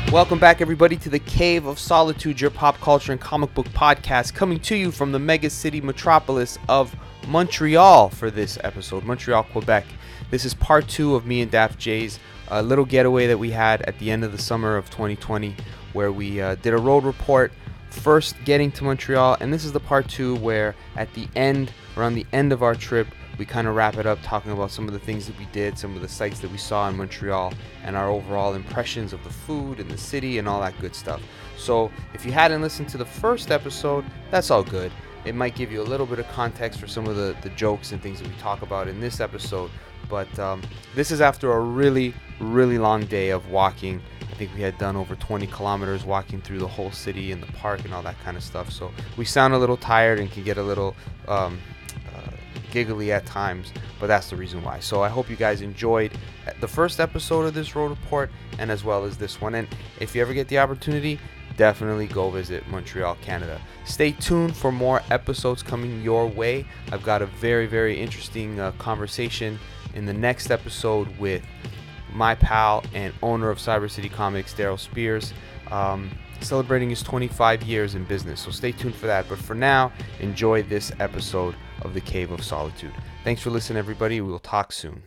Welcome back, everybody, to the Cave of Solitude, your pop culture and comic book podcast, coming to you from the mega city metropolis of Montreal for this episode, Montreal, Quebec. This is part 2 of me and Daft J's little getaway that we had at the end of the summer of 2020, where we did a road report, first getting to Montreal, and this is the part 2 where at the end, around the end of our trip, we kind of wrap it up talking about some of the things that we did, some of the sights that we saw in Montreal, and our overall impressions of the food and the city and all that good stuff. So if you hadn't listened to the first episode, that's all good. It might give you a little bit of context for some of the jokes and things that we talk about in this episode. But this is after a really, really long day of walking. I think we had done over 20 kilometers walking through the whole city and the park and all that kind of stuff. So we sound a little tired and can get a little giggly at times, but that's the reason why. So I hope you guys enjoyed the first episode of this road report and as well as this one. And if you ever get the opportunity, definitely go visit Montreal, Canada. Stay tuned for more episodes coming your way. I've got a very, very interesting conversation in the next episode with my pal and owner of Cyber City Comics, Daryl Spears, celebrating his 25 years in business. So stay tuned for that. But for now, enjoy this episode of the Cave of Solitude. Thanks for listening, everybody. We will talk soon.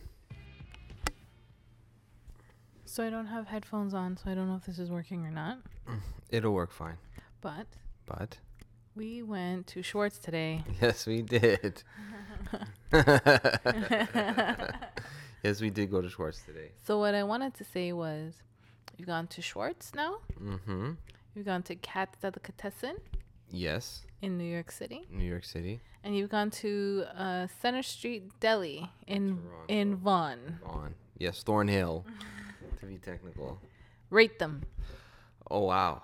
So I don't have headphones on, so I don't know if this is working or not. It'll work fine. But we went to Schwartz today. Yes, we did. Yes, we did go to Schwartz today. So what I wanted to say was, you've gone to Schwartz now. Mm-hmm. You've gone to Katz Delicatessen. Yes. In New York City. New York City. And you've gone to Center Street Deli in Vaughan. Vaughan. Yes, Thornhill, to be technical. Rate them. Oh wow.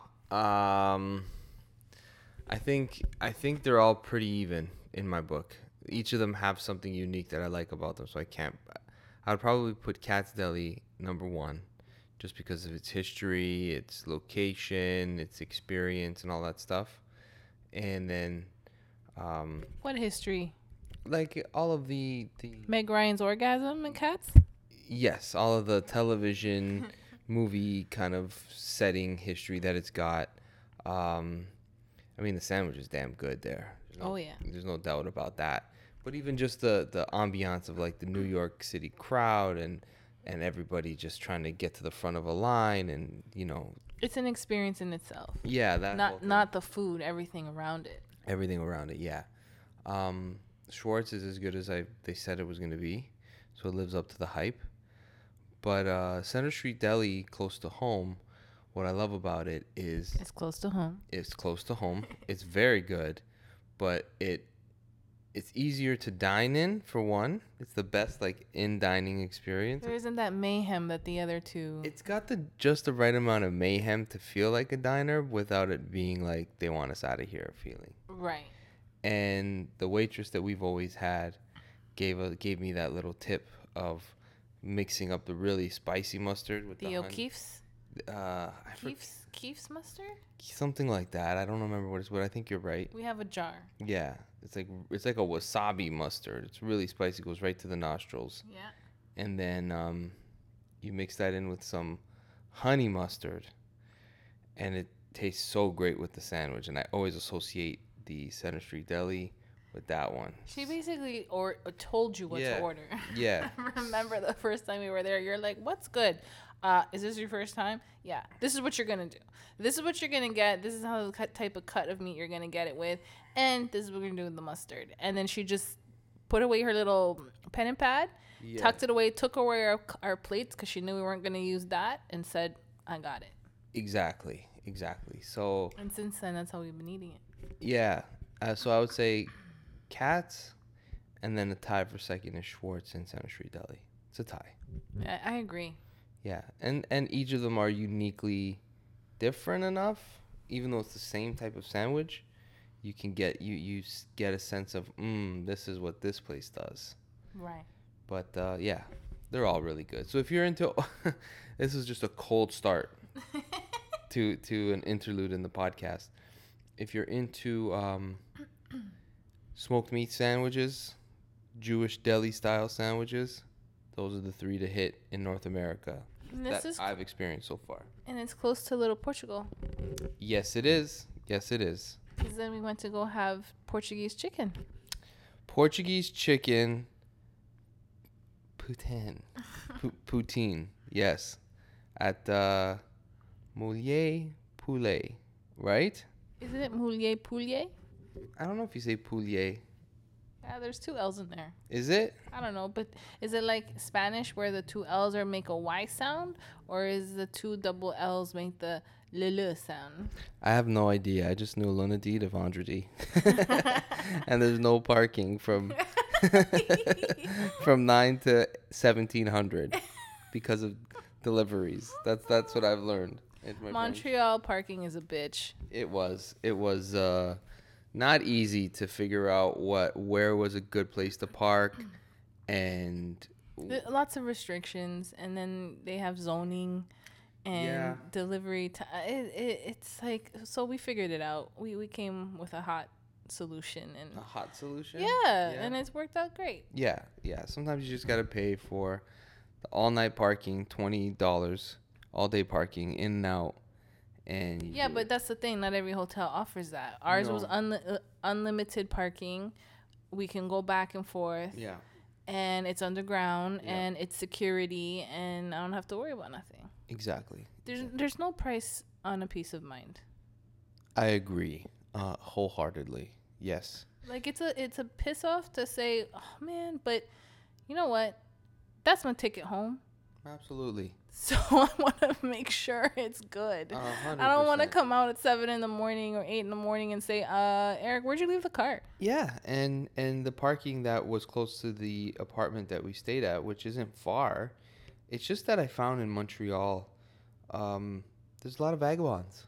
I think they're all pretty even in my book. Each of them have something unique that I like about them, so I would probably put Katz Deli number 1, just because of its history, its location, its experience, and all that stuff. And then what history? Like all of the Meg Ryan's orgasm in Katz? Yes, all of the television movie kind of setting history that it's got. I mean, the sandwich is damn good there. There's no doubt about that. But even just the ambiance of like the New York City crowd and everybody just trying to get to the front of a line, and it's an experience in itself. Yeah, that not the food, everything around it. Everything around it, yeah. Schwartz is as good as they said it was going to be, so it lives up to the hype. But Center Street Deli, close to home, what I love about it is it's close to home. It's close to home. It's very good, but it's easier to dine in, for one. It's the best in-dining experience. There isn't that mayhem that the other two. It's got just the right amount of mayhem to feel like a diner without it being like they want us out of here feeling. Right. And the waitress that we've always had gave me that little tip of mixing up the really spicy mustard with the O'Keefe's. Keefe's mustard. Something like that. I don't remember what it's. But I think you're right. We have a jar. Yeah, it's like a wasabi mustard. It's really spicy. Goes right to the nostrils. Yeah. And then you mix that in with some honey mustard, and it tastes so great with the sandwich. And I always associate the Center Street Deli with that one. She basically told you what to order. Yeah. Remember the first time we were there, you're like, what's good? Is this your first time? Yeah. This is what you're going to do. This is what you're going to get. This is how the type of cut of meat you're going to get it with. And this is what we're going to do with the mustard. And then she just put away her little pen and pad, tucked it away, took away our plates because she knew we weren't going to use that, and said, I got it. Exactly. So. And since then, that's how we've been eating it. Yeah. So I would say Katz, and then a tie for second is Schwartz and Center Street Deli. It's a tie. I agree. Yeah, and each of them are uniquely different enough, even though it's the same type of sandwich. You can get you get a sense of this is what this place does. Right. But yeah, they're all really good. So if you're into this is just a cold start to an interlude in the podcast. If you're into smoked meat sandwiches, Jewish deli style sandwiches, those are the 3 to hit in North America. And this that is I've experienced so far. and it's close to Little Portugal. Yes, it is. Yes, it is. Because then we went to go have Portuguese chicken. Portuguese chicken. Poutine. Poutine. Yes. At Moulier Poulet. Right? Isn't it Moulier Poulier? I don't know if you say Poulier. Yeah, there's 2 L's in there. Is it? I don't know, but is it like Spanish where the 2 L's are make a Y sound, or is the 2 double L's make the le sound? I have no idea. I just knew Lunadee to Vendredi. And there's no parking from 9 to 1700 because of deliveries. That's what I've learned. Montreal parking is a bitch. It was not easy to figure out where was a good place to park, and Lots of restrictions, and then they have zoning and delivery. It's like, so we figured it out. We came with a hot solution, and a hot solution. Yeah, and it's worked out great. Yeah. Sometimes you just gotta pay for the all-night parking, $20, all-day parking in and out. And but that's the thing. Not every hotel offers that. Ours was unlimited parking. We can go back and forth. Yeah. And it's underground, and it's security, and I don't have to worry about nothing. Exactly. There's no price on a peace of mind. I agree, wholeheartedly. Yes. Like it's a piss off to say, oh man, but you know what? That's my ticket home. Absolutely. So I want to make sure it's good. 100%. I don't want to come out at 7 a.m. or 8 a.m. and say, Eric, where'd you leave the car? Yeah, and the parking that was close to the apartment that we stayed at, which isn't far, it's just that I found in Montreal, there's a lot of vagabonds.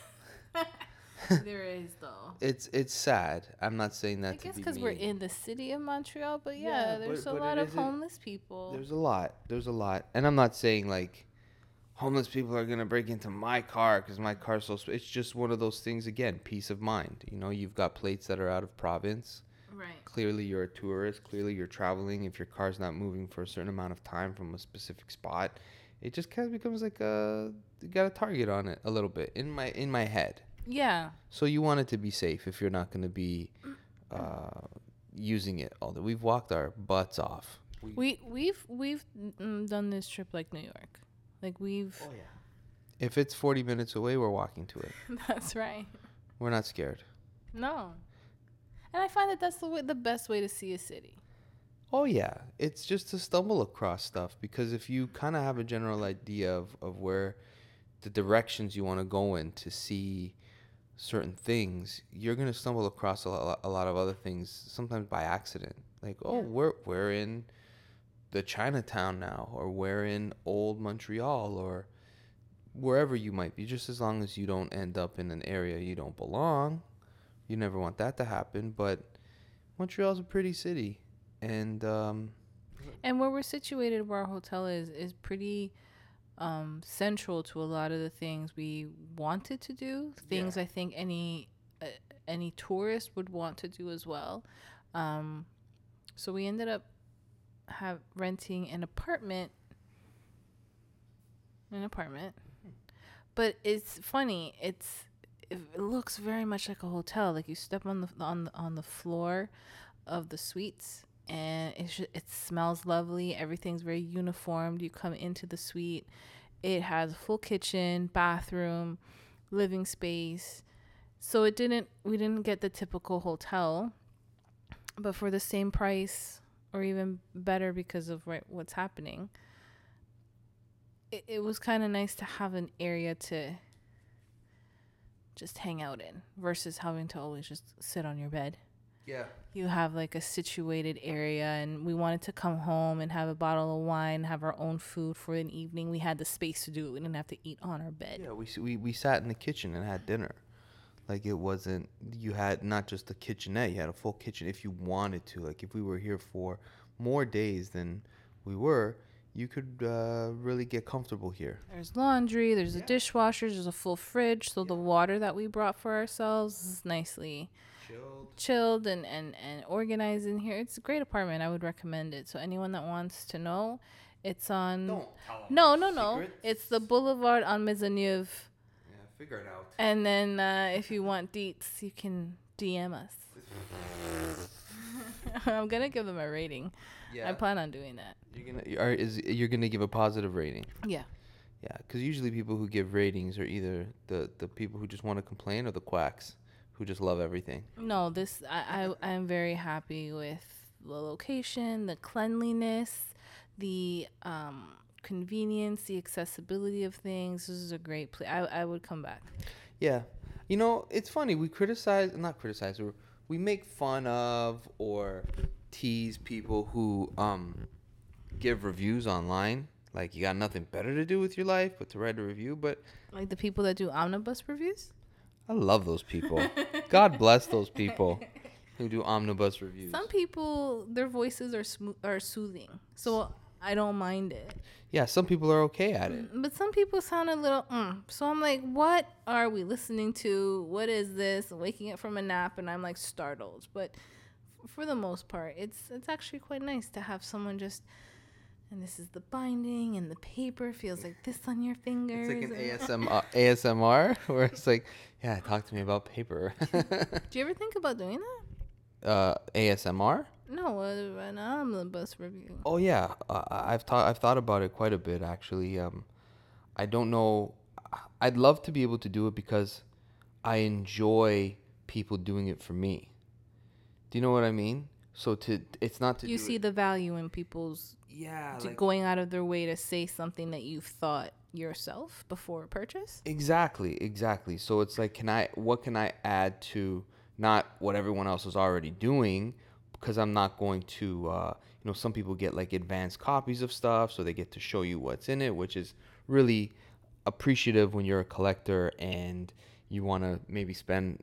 There is, though. It's sad. I'm not saying that I guess because we're in the city of Montreal, but there's a lot of homeless people. There's a lot. And I'm not saying, like, homeless people are going to break into my car because my car's so... It's just one of those things, again, peace of mind. You know, you've got plates that are out of province. Right. Clearly, you're a tourist. Clearly, you're traveling. If your car's not moving for a certain amount of time from a specific spot, it just kind of becomes like you got a target on it a little bit in my head. Yeah. So you want it to be safe if you're not going to be using it all day. We've walked our butts off. We've done this trip like New York. Like we've... Oh, yeah. If it's 40 minutes away, we're walking to it. That's right. We're not scared. No. And I find that that's the best way to see a city. Oh, yeah. It's just to stumble across stuff, because if you kind of have a general idea of where the directions you want to go in to see certain things, you're going to stumble across a lot of other things, sometimes by accident. Like, we're in the Chinatown now, or we're in old Montreal, or wherever you might be, just as long as you don't end up in an area you don't belong. You never want that to happen, but Montreal's a pretty city. And where we're situated, where our hotel is pretty central to a lot of the things we wanted to do. Things I think any tourist would want to do as well. So we ended up renting an apartment. But it's funny. It looks very much like a hotel. Like you step on the floor of the suites, and it smells lovely. Everything's very uniformed. You come into the suite, it has a full kitchen, bathroom, living space. So we didn't get the typical hotel, but for the same price or even better because of what's happening, it was kind of nice to have an area to just hang out in versus having to always just sit on your bed. Yeah. You have like a situated area, and we wanted to come home and have a bottle of wine, have our own food for an evening. We had the space to do it. We didn't have to eat on our bed. Yeah, we sat in the kitchen and had dinner. Like, it wasn't, you had not just a kitchenette, you had a full kitchen if you wanted to. Like, if we were here for more days than we were, you could really get comfortable here. There's laundry, there's a dishwasher, there's a full fridge, so the water that we brought for ourselves is nicely chilled and organized in here. It's a great apartment. I would recommend it. So anyone that wants to know, It's on. Don't tell them. No. Secret? It's the Boulevard on Maisonneuve. Yeah, figure it out. And then if you want deets, you can DM us. I'm gonna give them a rating. Yeah. I plan on doing that. You're gonna give a positive rating. Yeah. Yeah, because usually people who give ratings are either the people who just want to complain or the quacks who just love everything. No, I'm very happy with the location, the cleanliness, the convenience, the accessibility of things. This is a great place. I would come back. Yeah. It's funny. We we make fun of or tease people who give reviews online. Like, you got nothing better to do with your life but to write a review. But Like the people that do omnibus reviews? I love those people. God bless those people who do omnibus reviews. Some people, their voices are soothing. So I don't mind it. Yeah, some people are okay at it. But some people sound a little, So I'm like, what are we listening to? What is this? Waking up from a nap and I'm like startled. But for the most part, it's actually quite nice to have someone just, and this is the binding and the paper feels like this on your fingers. It's like an ASMR where it's like, yeah, talk to me about paper. Do you ever think about doing that? ASMR? No, an omnibus review. Oh yeah, I've thought about it quite a bit actually. I don't know. I'd love to be able to do it because I enjoy people doing it for me. Do you know what I mean? So it's not to. You see the value in people's going out of their way to say something that you've thought yourself before purchase. Exactly. So it's like, what can I add to not what everyone else is already doing? Because I'm not going to, some people get like advanced copies of stuff, so they get to show you what's in it, which is really appreciative when you're a collector and you want to maybe spend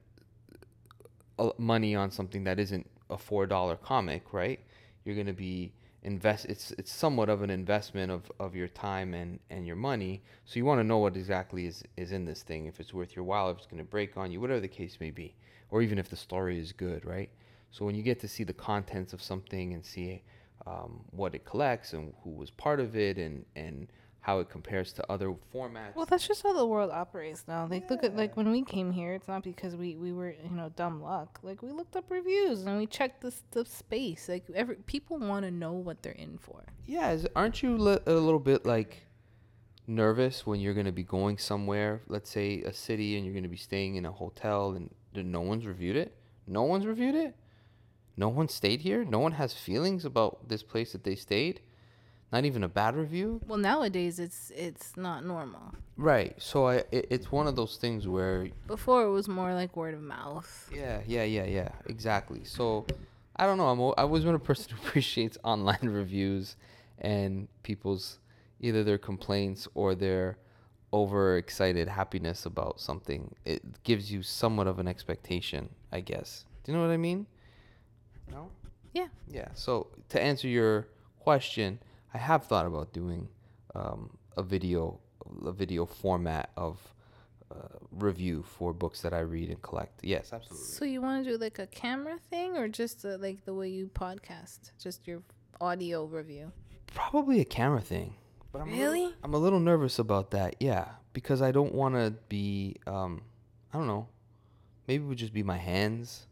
money on something that isn't a $4 comic, right? You're going to be it's somewhat of an investment of your time and your money. So you want to know what exactly is in this thing, if it's worth your while, if it's going to break on you, whatever the case may be, or even if the story is good, right? So when you get to see the contents of something and see what it collects and who was part of it and how it compares to other formats. Well, that's just how the world operates now. Like, look at, like, when we came here, it's not because we were, dumb luck. Like, we looked up reviews and we checked the space. Like, people want to know what they're in for. Yeah, aren't you a little bit, like, nervous when you're going to be going somewhere, let's say a city, and you're going to be staying in a hotel and no one's reviewed it? No one's reviewed it? No one stayed here? No one has feelings about this place that they stayed? Not even a bad review? Well, nowadays it's not normal. Right. So it's one of those things where before it was more like word of mouth. Yeah. Exactly. So I don't know. I've always been a person who appreciates online reviews and people's either their complaints or their overexcited happiness about something. It gives you somewhat of an expectation, I guess. Do you know what I mean? No? Yeah. Yeah. So to answer your question, I have thought about doing a video format of review for books that I read and collect. Yes, absolutely. So you want to do like a camera thing or just like the way you podcast, just your audio review? Probably a camera thing. But I'm a little nervous about that. Yeah, because I don't want to be I don't know. Maybe it would just be my hands.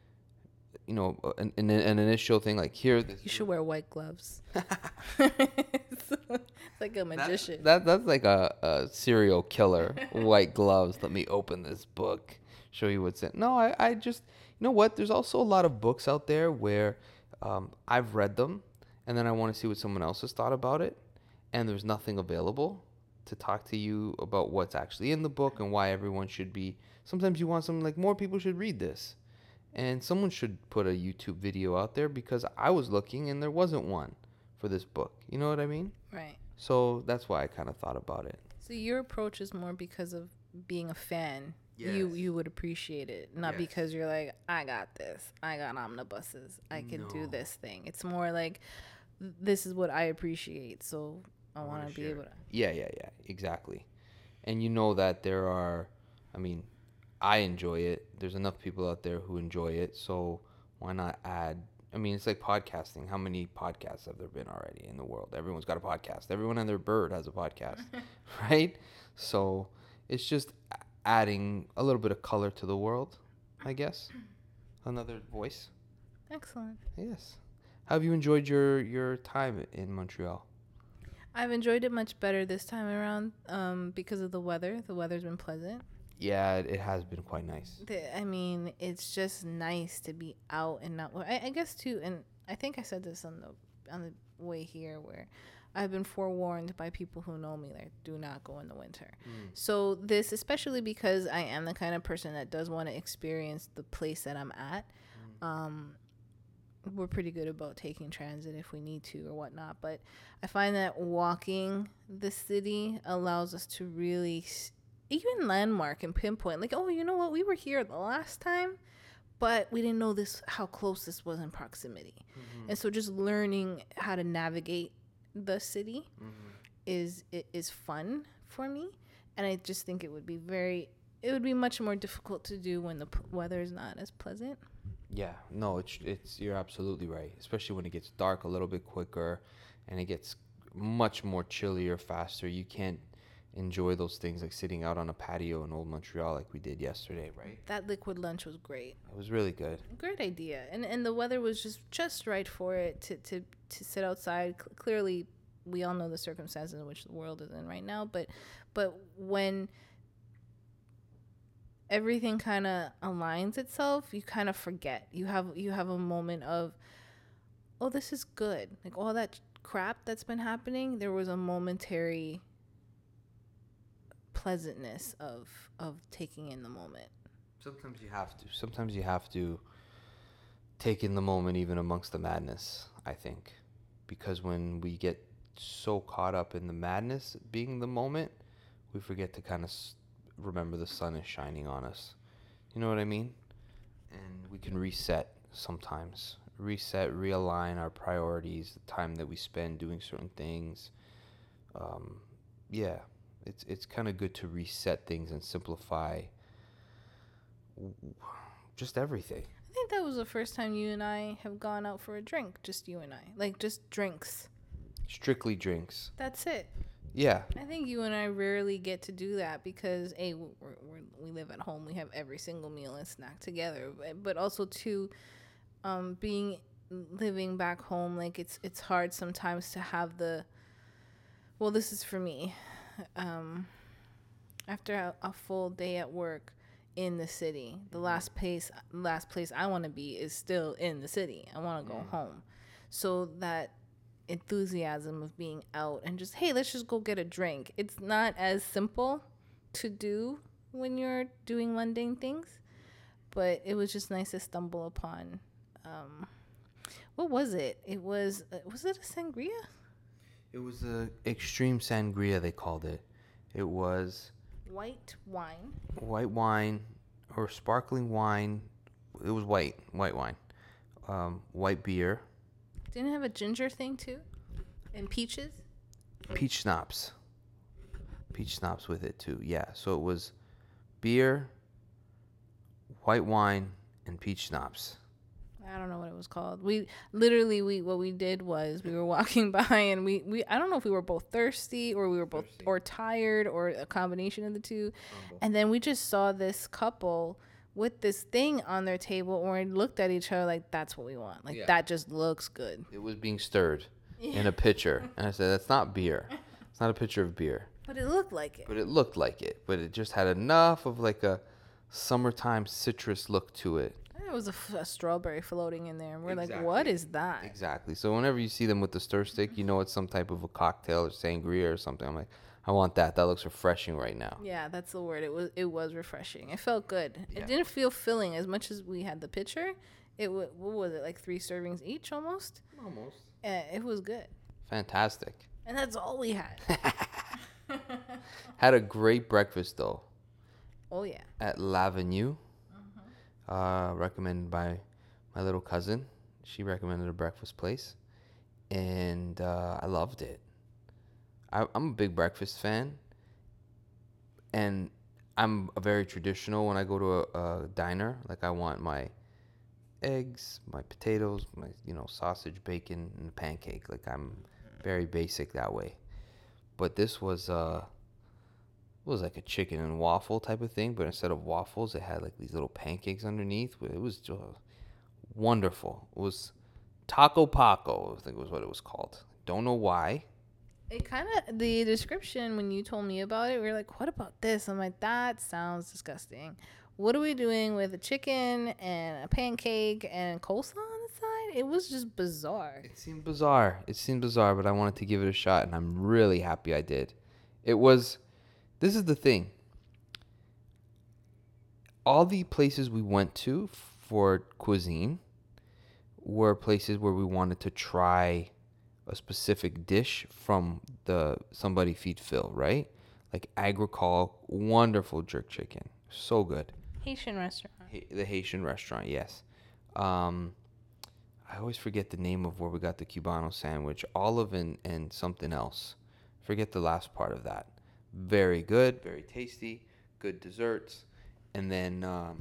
An initial thing like here. You should wear white gloves. It's like a magician. That's like a serial killer. White gloves. Let me open this book. Show you what's in. No, I just, what? There's also a lot of books out there where I've read them, and then I want to see what someone else has thought about it, and there's nothing available to talk to you about what's actually in the book and why everyone should be. Sometimes you want something like more people should read this. And someone should put a YouTube video out there because I was looking and there wasn't one for this book. You know what I mean? Right. So that's why I kind of thought about it. So your approach is more because of being a fan. Yes. You would appreciate it, not because you're like, I got this. I got omnibuses. I can do this thing. It's more like, this is what I appreciate. So I want to be able to. Yeah, exactly. And you know that there are, I enjoy it. There's enough people out there who enjoy it. So why not add I mean, it's like podcasting. How many podcasts have there been already in the world? Everyone's got a podcast. Everyone and their bird has a podcast, right? So it's just adding a little bit of color to the world, I guess. Another voice. Excellent. Yes. How have you enjoyed your time in Montreal? I've enjoyed it much better this time around because of the weather. The weather's been pleasant. Yeah, it has been quite nice. I mean, it's just nice to be out and not. I guess too, and I think I said this on the way here, where I've been forewarned by people who know me, like, do not go in the winter. So this, especially because I am the kind of person that does want to experience the place that I'm at. We're pretty good about taking transit if we need to or whatnot, but I find that walking the city allows us to really even landmark and pinpoint, like, oh, you know what, we were here the last time, but we didn't know this, how close this was in proximity. And so just learning how to navigate the city is fun for me, and I just think it would be much more difficult to do when the weather is not as pleasant. Yeah, no, it's you're absolutely right. Especially when it gets dark a little bit quicker, and it gets much more chillier faster. You can't enjoy those things like sitting out on a patio in Old Montreal like we did yesterday, right? That liquid lunch was great. It was really good. Great idea, and the weather was just right for it to sit outside. Clearly, we all know the circumstances in which the world is in right now, but when everything kind of aligns itself, you kind of forget. You have a moment of, oh, this is good. Like, all that crap that's been happening, there was a momentary pleasantness of taking in the moment. Sometimes you have to take in the moment even amongst the madness, I think. Because when we get so caught up in the madness being the moment, we forget to kind of remember the sun is shining on us. You know what I mean? And we can reset sometimes. Realign our priorities, the time that we spend doing certain things. Yeah, it's kind of good to reset things and simplify just everything. I think that was the first time you and I have gone out for a drink, just you and I. Like, just drinks. Strictly drinks. That's it. Yeah. I think you and I rarely get to do that because, A, we live at home. We have every single meal and snack together. But also, too, living back home, like, it's hard sometimes to have well, this is for me. After a full day at work in the city, the last place I want to be is still in the city. I want to go home. So that enthusiasm of being out and just, hey, let's just go get a drink. It's not as simple to do when you're doing mundane things, but it was just nice to stumble upon. What was it? It was it a sangria? It was a extreme sangria, they called it. It was White wine or sparkling wine. It was white wine. White beer. Didn't it have a ginger thing too? And peaches? Peach schnapps with it too. Yeah, so it was beer, white wine, and peach schnapps. I don't know what it was called. What we did was we were walking by and we I don't know if we were both thirsty or we were both or tired or a combination of the two. And then we just saw this couple with this thing on their table and we looked at each other like, that's what we want. Like, that just looks good. It was being stirred in a pitcher. And I said, that's not beer. It's not a pitcher of beer. But it looked like it. But it just had enough of like a summertime citrus look to it. There was a strawberry floating in there. And we're like, what is that? Exactly. So whenever you see them with the stir stick, you know it's some type of a cocktail or sangria or something. I'm like, I want that. That looks refreshing right now. Yeah, that's the word. It was refreshing. It felt good. Yeah. It didn't feel filling as much as we had the pitcher. What was it, like 3 servings each almost? Almost. It was good. Fantastic. And that's all we had. Had a great breakfast though. Oh yeah. At L'Avenue. Recommended by my little cousin. She recommended a breakfast place, and I loved it. I'm a big breakfast fan, and I'm a very traditional when I go to a diner. Like, I want my eggs, my potatoes, my sausage, bacon, and a pancake. Like I'm very basic that way. But this was like a chicken and waffle type of thing, but instead of waffles, it had like these little pancakes underneath. It was just wonderful. It was Taco Paco, I think was what it was called. Don't know why. It kind of, the description when you told me about it, we were like, what about this? I'm like, that sounds disgusting. What are we doing with a chicken and a pancake and coleslaw on the side? It was just bizarre. It seemed bizarre. But I wanted to give it a shot, and I'm really happy I did. This is the thing. All the places we went to for cuisine were places where we wanted to try a specific dish from the Somebody Feed Phil, right? Like Agricole, wonderful jerk chicken, so good. Haitian restaurant. The Haitian restaurant, yes. I always forget the name of where we got the Cubano sandwich. Olive and something else. Forget the last part of that. Very good, very tasty, good desserts, and then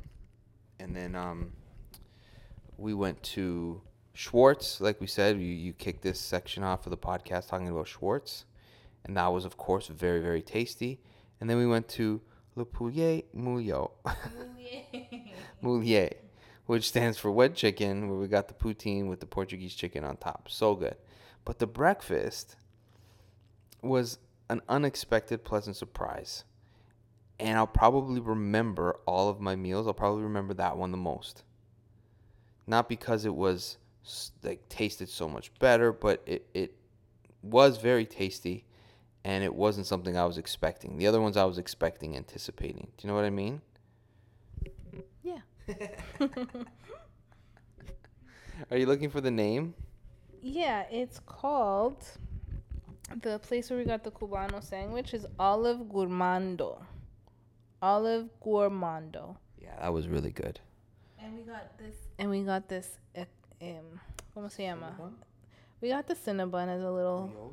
we went to Schwartz. Like we said, you kicked this section off of the podcast talking about Schwartz, and that was of course very very tasty. And then we went to Le Poulet Mouillot, Moulier, which stands for wet chicken, where we got the poutine with the Portuguese chicken on top. So good. But the breakfast was an unexpected pleasant surprise. And I'll probably remember all of my meals. I'll probably remember that one the most. Not because it was like tasted so much better, but it was very tasty, and it wasn't something I was expecting. The other ones I was expecting, anticipating. Do you know what I mean? Yeah. Are you looking for the name? Yeah, it's called, the place where we got the Cubano sandwich is Olive Gourmando. Olive Gourmando. Yeah, that was really good. And we got this, ¿cómo se llama? We got the Cinnabon as a little,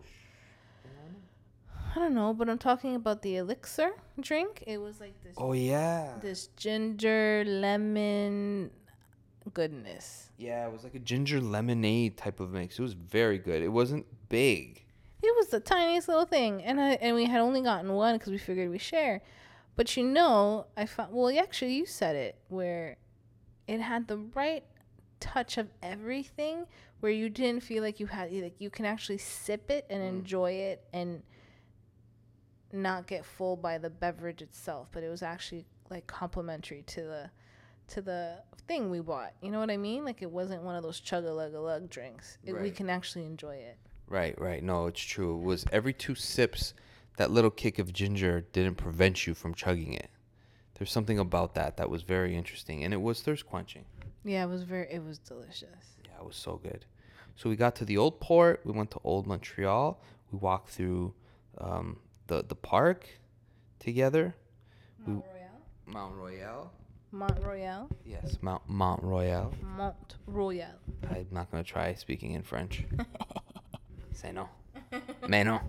I don't know, but I'm talking about the elixir drink. It was like this. Oh, yeah. This ginger lemon goodness. Yeah, it was like a ginger lemonade type of mix. It was very good. It wasn't big. It was the tiniest little thing, and we had only gotten one because we figured we share. But I found, well, actually, you said it, where it had the right touch of everything, where you didn't feel like you can actually sip it and enjoy it and not get full by the beverage itself, but it was actually like complimentary to the thing we bought. You know what I mean? Like it wasn't one of those chug-a-lug-a-lug drinks. We can actually enjoy it. Right. No, it's true. It was every 2 sips, that little kick of ginger didn't prevent you from chugging it. There's something about that was very interesting, and it was thirst quenching. Yeah, it was delicious. Yeah, it was so good. So we got to the Old Port. We went to Old Montreal. We walked through the park together. Mount Royal. Yes, Mount Royal. Mont Royal. I'm not going to try speaking in French. Say no. Mais non.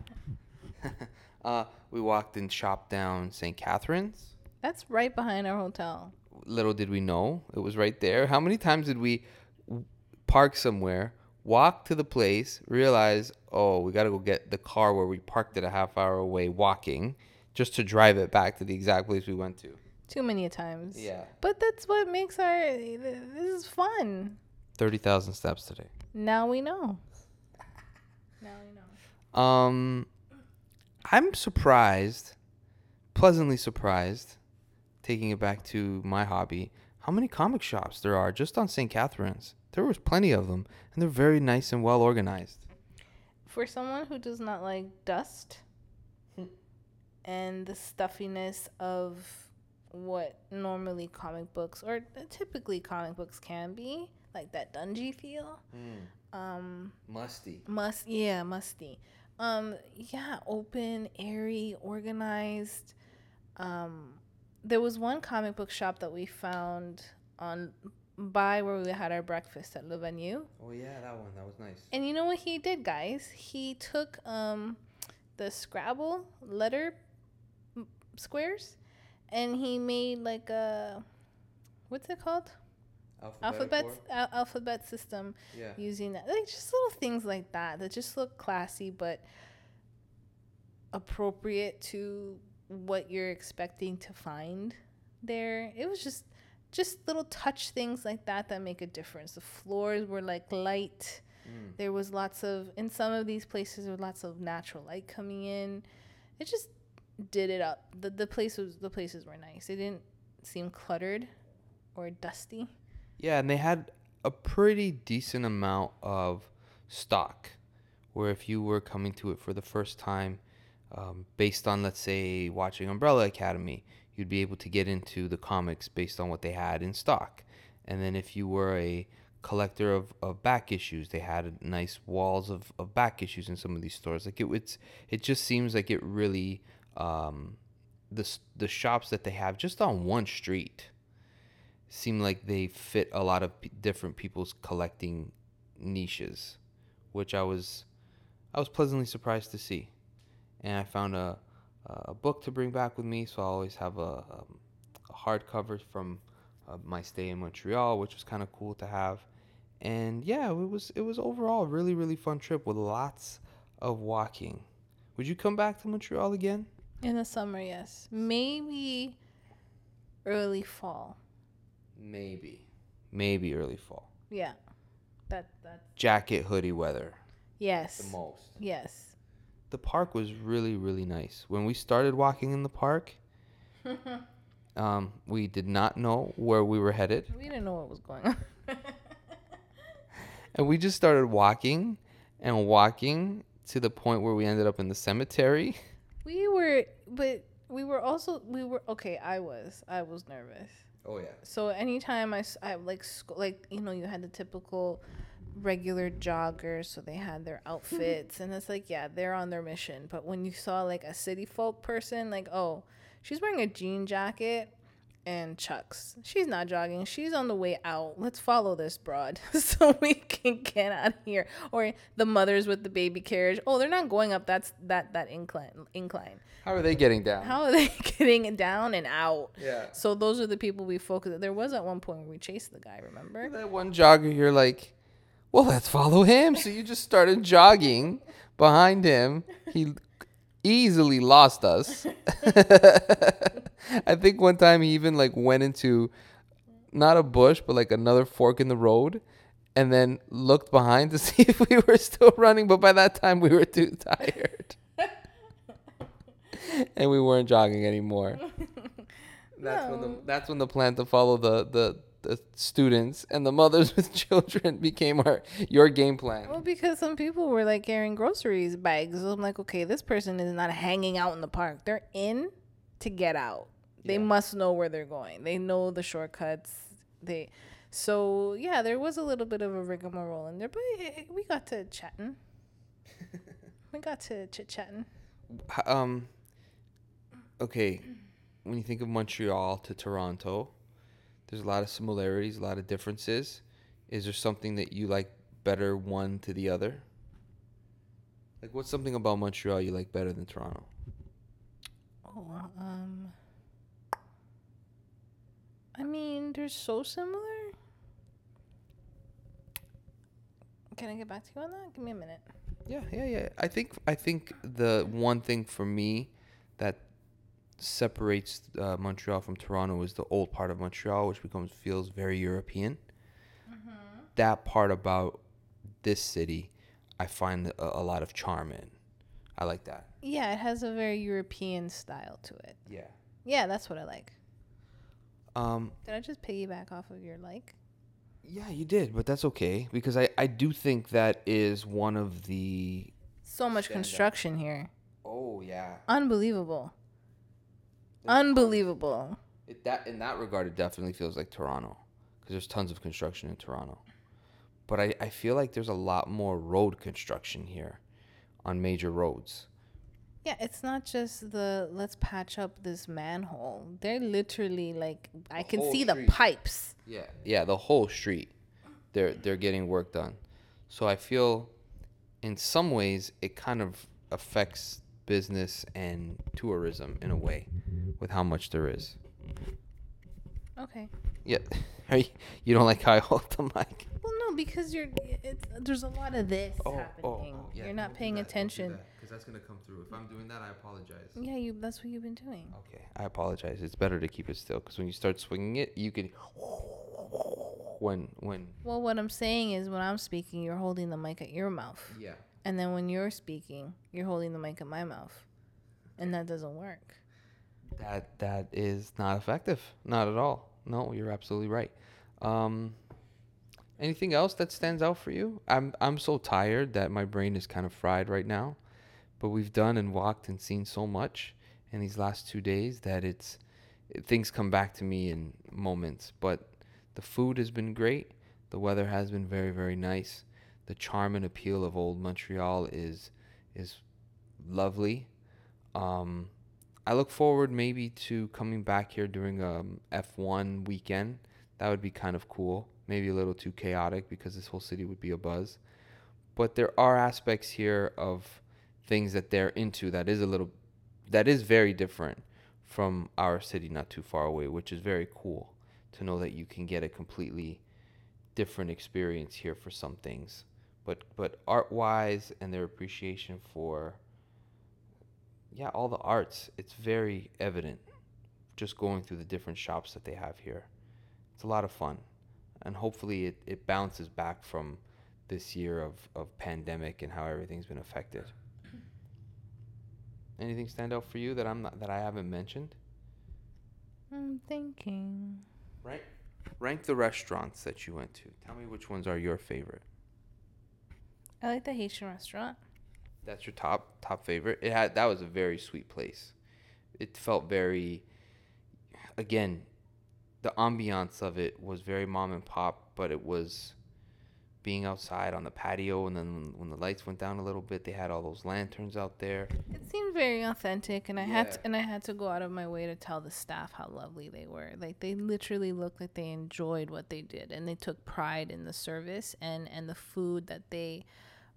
We walked and shopped down St. Catharines. That's right behind our hotel. Little did we know it was right there. How many times did we park somewhere, walk to the place, realize, oh, we got to go get the car where we parked it a half hour away walking, just to drive it back to the exact place we went to? Too many times. Yeah. But that's what makes this is fun. 30,000 steps today. Now we know. I'm surprised, pleasantly surprised, taking it back to my hobby, how many comic shops there are just on St. Catharines. There was plenty of them, and they're very nice and well organized. For someone who does not like dust and the stuffiness of what normally comic books, or typically comic books can be, like that dungy feel. Musty. Musty. Open, airy, organized. There was one comic book shop that we found by where we had our breakfast at Le Venue. Oh yeah, that one. That was nice. And you know what he did, guys? He took the Scrabble letter squares, and he made like a, what's it called? alphabet system. Yeah. Using that, like just little things like that just look classy but appropriate to what you're expecting to find there. It was just little touch things like that make a difference. The floors were like light. There was in some of these places there was lots of natural light coming in. It just did it up. The places were nice. They didn't seem cluttered or dusty. Yeah, and they had a pretty decent amount of stock, where if you were coming to it for the first time, based on, let's say, watching Umbrella Academy, you'd be able to get into the comics based on what they had in stock. And then if you were a collector of back issues, they had nice walls of back issues in some of these stores. Like it just seems like it really, the shops that they have just on one street seem like they fit a lot of different people's collecting niches, which I was pleasantly surprised to see. And I found a book to bring back with me, so I always have a hardcover from my stay in Montreal, which was kind of cool to have. And yeah, it was overall a really, really fun trip with lots of walking. Would you come back to Montreal again? In the summer, yes. Maybe early fall. Maybe early fall. Yeah. That Jacket, hoodie weather. Yes. The most. Yes. The park was really, really nice. When we started walking in the park, we did not know where we were headed. We didn't know what was going on. And we just started walking and walking to the point where we ended up in the cemetery. I was nervous. Oh, yeah. So anytime I you had the typical regular joggers, so they had their outfits, and it's like, yeah, they're on their mission. But when you saw like a city folk person, like, oh, she's wearing a jean jacket and Chucks. She's not jogging. She's on the way out. Let's follow this broad so we can get out of here. Or the mothers with the baby carriage. Oh, they're not going up that incline. How are they getting down? How are they getting down and out? Yeah. So those are the people we focus on. There was at one point where we chased the guy, remember? That one jogger, you're like, well, let's follow him. So you just started jogging behind him. He easily lost us. I think one time he even like went into not a bush, but like another fork in the road, and then looked behind to see if we were still running. But by that time we were too tired. And we weren't jogging anymore. That's when the plan to follow the students and the mothers with children became your game plan. Well, because some people were like carrying groceries bags. So I'm like, okay, this person is not hanging out in the park. They're in to get out. They must know where they're going. They know the shortcuts. So yeah, there was a little bit of a rigmarole in there, but we got to chatting. We got to chit-chatting. Okay, when you think of Montreal to Toronto, there's a lot of similarities, a lot of differences. Is there something that you like better one to the other? Like, what's something about Montreal you like better than Toronto? I mean, they're so similar. Can I get back to you on that? Give me a minute. Yeah. I think the one thing for me that separates Montreal from Toronto is the old part of Montreal, which feels very European. Mm-hmm. That part about this city, I find a lot of charm in. I like that. Yeah, it has a very European style to it. Yeah. Yeah, that's what I like. Did I just piggyback off of your like? Yeah, you did, but that's okay because I do think that is one of the so much construction here. Oh yeah. Unbelievable. Unbelievable. In that regard, it definitely feels like Toronto because there's tons of construction in Toronto. But I feel like there's a lot more road construction here on major roads. Yeah, it's not just let's patch up this manhole. They're literally like, I can see the pipes. Yeah, the whole street. They're getting work done. So I feel in some ways it kind of affects business and tourism in a way with how much there is. Okay. Yeah. You don't like how I hold the mic? Well, no, because there's a lot of this Oh, happening. yeah. You're not Don't do paying that. Don't do attention. that, 'cause that's gonna come through. If I'm doing that, I apologize. Yeah, that's what you've been doing. Okay, I apologize. It's better to keep it still, because when you start swinging it, you can. When. Well, what I'm saying is when I'm speaking, you're holding the mic at your mouth. Yeah. And then when you're speaking, you're holding the mic at my mouth. And that doesn't work. That is not effective. Not at all. No, you're absolutely right. Anything else that stands out for you? I'm so tired that my brain is kind of fried right now. But we've done and walked and seen so much in these last 2 days that things come back to me in moments. But the food has been great. The weather has been very, very nice. The charm and appeal of old Montreal is lovely. I look forward maybe to coming back here during a F1 weekend. That would be kind of cool. Maybe a little too chaotic because this whole city would be a buzz. But there are aspects here of things that they're into that is very different from our city not too far away, which is very cool to know that you can get a completely different experience here for some things. But art-wise and their appreciation for all the arts, it's very evident just going through the different shops that they have here. It's a lot of fun. And hopefully it bounces back from this year of pandemic and how everything's been affected. Anything stand out for you that I haven't mentioned? I'm thinking. Rank the restaurants that you went to. Tell me which ones are your favorite. I like the Haitian restaurant. That's your top favorite. That was a very sweet place. It felt very, again, the ambiance of it was very mom and pop, but it was being outside on the patio, and then when the lights went down a little bit, they had all those lanterns out there. It seemed very authentic, and I had to go out of my way to tell the staff how lovely they were. Like, they literally looked like they enjoyed what they did, and they took pride in the service and the food that they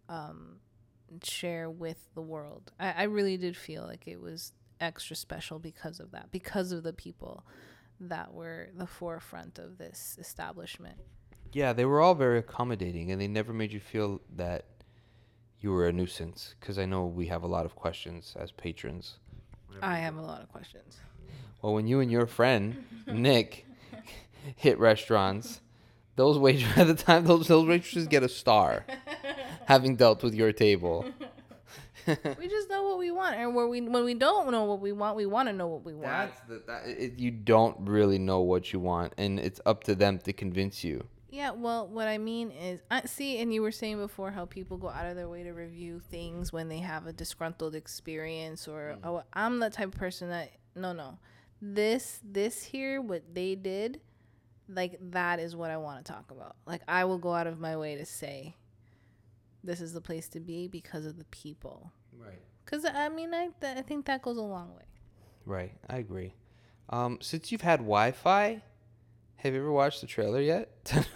share with the world. I really did feel like it was extra special because of that, because of the people that were the forefront of this establishment. Yeah, they were all very accommodating, and they never made you feel that you were a nuisance, because I know we have a lot of questions as patrons. I have a lot of questions. Well, when you and your friend, Nick, hit restaurants, those waitresses at the time, those waitresses get a star, having dealt with your table. We just know what we want, and when we don't know what we want to know what we want. You don't really know what you want, and it's up to them to convince you. Yeah, well, what I mean is, and you were saying before how people go out of their way to review things when they have a disgruntled experience, or I'm the type of person that no, this here, what they did, like, that is what I want to talk about. Like, I will go out of my way to say, this is the place to be because of the people. Right. Because I think that goes a long way. Right, I agree. Since you've had Wi-Fi, have you ever watched the trailer yet?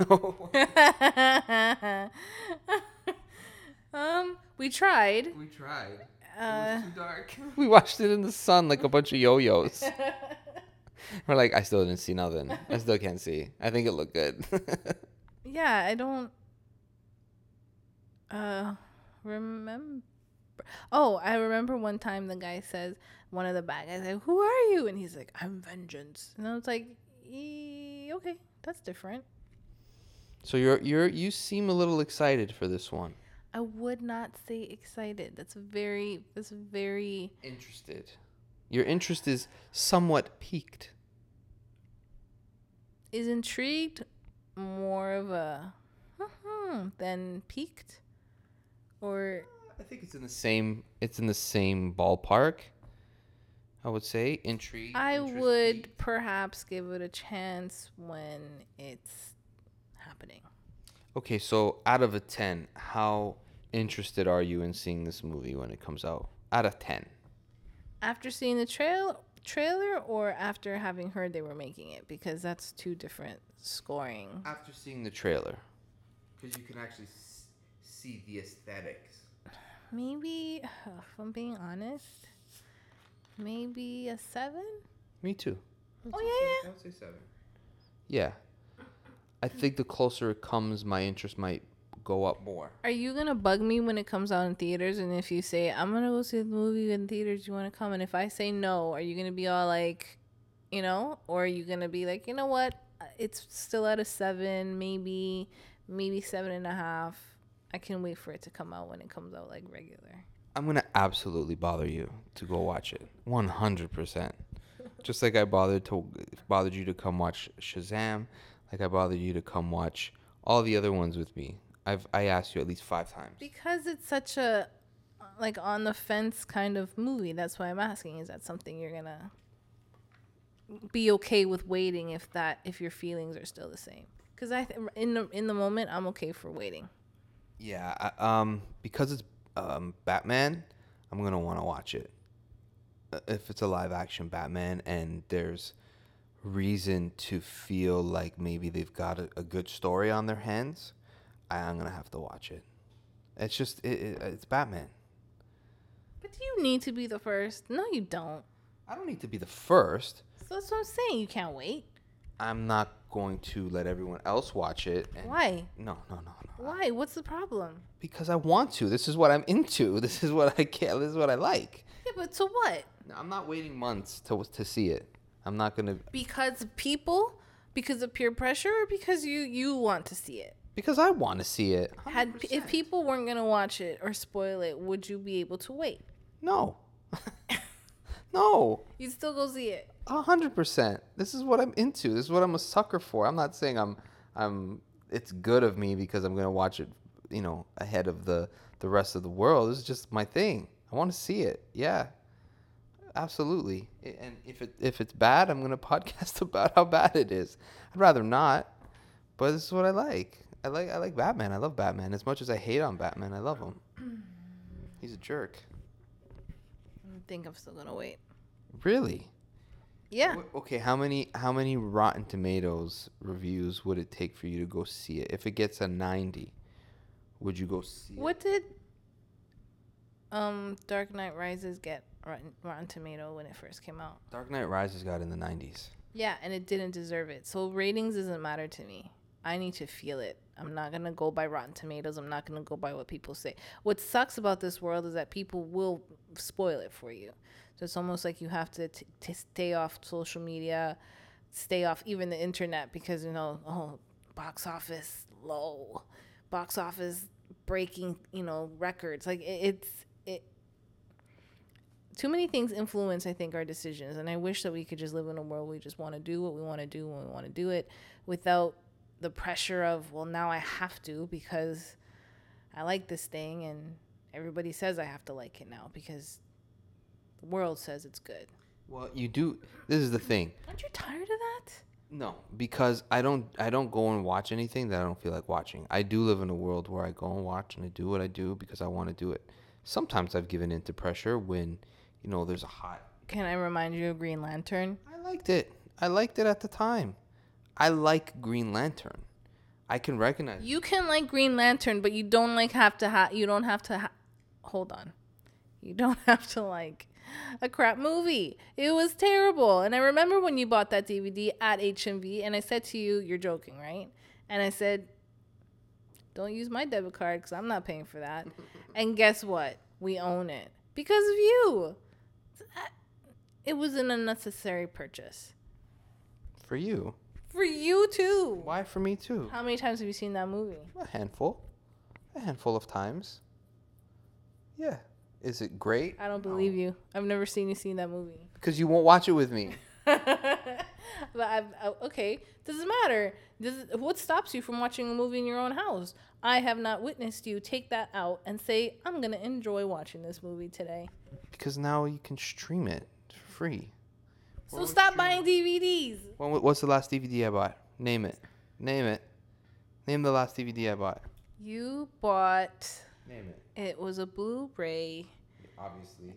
We tried. It was too dark. We watched it in the sun like a bunch of yo-yos. We're like, I still didn't see nothing. I still can't see. I think it looked good. Yeah, I don't remember. Oh, I remember one time the guy says, one of the bad guys, like, who are you? And he's like, I'm Vengeance. And I was like, okay, that's different. So you seem a little excited for this one. I would not say excited. That's very interested. Your interest is somewhat piqued. Is intrigued more of a than piqued? Or I think it's in the same ballpark. I would say intrigue. I would perhaps give it a chance when it's happening. Okay, so out of a 10, how interested are you in seeing this movie when it comes out? Out of 10. After seeing the trailer or after having heard they were making it? Because that's two different scoring. After seeing the trailer. Because you can actually see the aesthetics. Maybe, if I'm being honest, maybe a 7? Me too. Oh, yeah. I would say 7. Yeah. I think the closer it comes, my interest might go up more. Are you gonna bug me when it comes out in theaters? And if you say I'm gonna go see the movie in theaters, you want to come? And if I say no, are you gonna be all like, or are you gonna be like, you know what? It's still at a 7, maybe 7.5. I can wait for it to come out when it comes out like regular. I'm gonna absolutely bother you to go watch it, 100%. Just like I bothered you to come watch Shazam, like I bothered you to come watch all the other ones with me. I asked you at least 5 times. Because it's such a like on the fence kind of movie. That's why I'm asking. Is that something you're gonna be okay with waiting if your feelings are still the same? Because in the moment I'm okay for waiting. Yeah, because it's Batman, I'm gonna want to watch it. If it's a live action Batman and there's reason to feel like maybe they've got a good story on their hands, I'm gonna have to watch it. It's just it's Batman. But do you need to be the first? No, you don't. I don't need to be the first. So that's what I'm saying. You can't wait. I'm not going to let everyone else watch it. Why? No. Why? What's the problem? Because I want to. This is what I'm into. This is what I care. This is what I like. Yeah, but so what? No, I'm not waiting months to see it. I'm not gonna. Because of peer pressure, or because you want to see it? Because I want to see it. If people weren't gonna watch it or spoil it, would you be able to wait? No. No. You'd still go see it. 100%. This is what I'm into. This is what I'm a sucker for. I'm not saying I'm. It's good of me because I'm gonna watch it, ahead of the rest of the world. This is just my thing. I want to see it. Yeah. Absolutely. And if it's bad, I'm gonna podcast about how bad it is. I'd rather not, but this is what I like. I like Batman. I love Batman. As much as I hate on Batman, I love him. He's a jerk. I think I'm still gonna wait. Really? Yeah. Okay. How many Rotten Tomatoes reviews would it take for you to go see it? If it gets a 90, would you go see it? What did Dark Knight Rises get Rotten Tomato when it first came out? Dark Knight Rises got in the 90s. Yeah, and it didn't deserve it. So ratings doesn't matter to me. I need to feel it. I'm not going to go by Rotten Tomatoes. I'm not going to go by what people say. What sucks about this world is that people will spoil it for you. So it's almost like you have to stay off social media, stay off even the internet because, box office low, box office breaking, records. Like it too many things influence, I think, our decisions. And I wish that we could just live in a world where we just want to do what we want to do when we want to do it without the pressure of, well, now I have to because I like this thing and everybody says I have to like it now because the world says it's good. Well, you do. This is the thing. Aren't you tired of that? No, because I don't go and watch anything that I don't feel like watching. I do live in a world where I go and watch and I do what I do because I want to do it. Sometimes I've given in to pressure when, there's a hot... Can I remind you of Green Lantern? I liked it. I liked it at the time. I like Green Lantern. I can recognize... You can like Green Lantern, but you don't hold on. You don't have to like a crap movie. It was terrible. And I remember when you bought that DVD at HMV and I said to you, you're joking, right? And I said, don't use my debit card because I'm not paying for that. And guess what? We own it because of you. It was an unnecessary purchase. For you? For you too. Why for me too? How many times have you seen that movie? A handful of times. Yeah. Is it great? I don't believe you. I've never seen you see that movie. Because you won't watch it with me. But okay, doesn't matter. What stops you from watching a movie in your own house? I have not witnessed you take that out and say, I'm going to enjoy watching this movie today. Because now you can stream it for free. So stop buying DVDs. What's the last DVD I bought? Name it. Name the last DVD I bought. You bought... Name it. It was a Blu-ray. Obviously.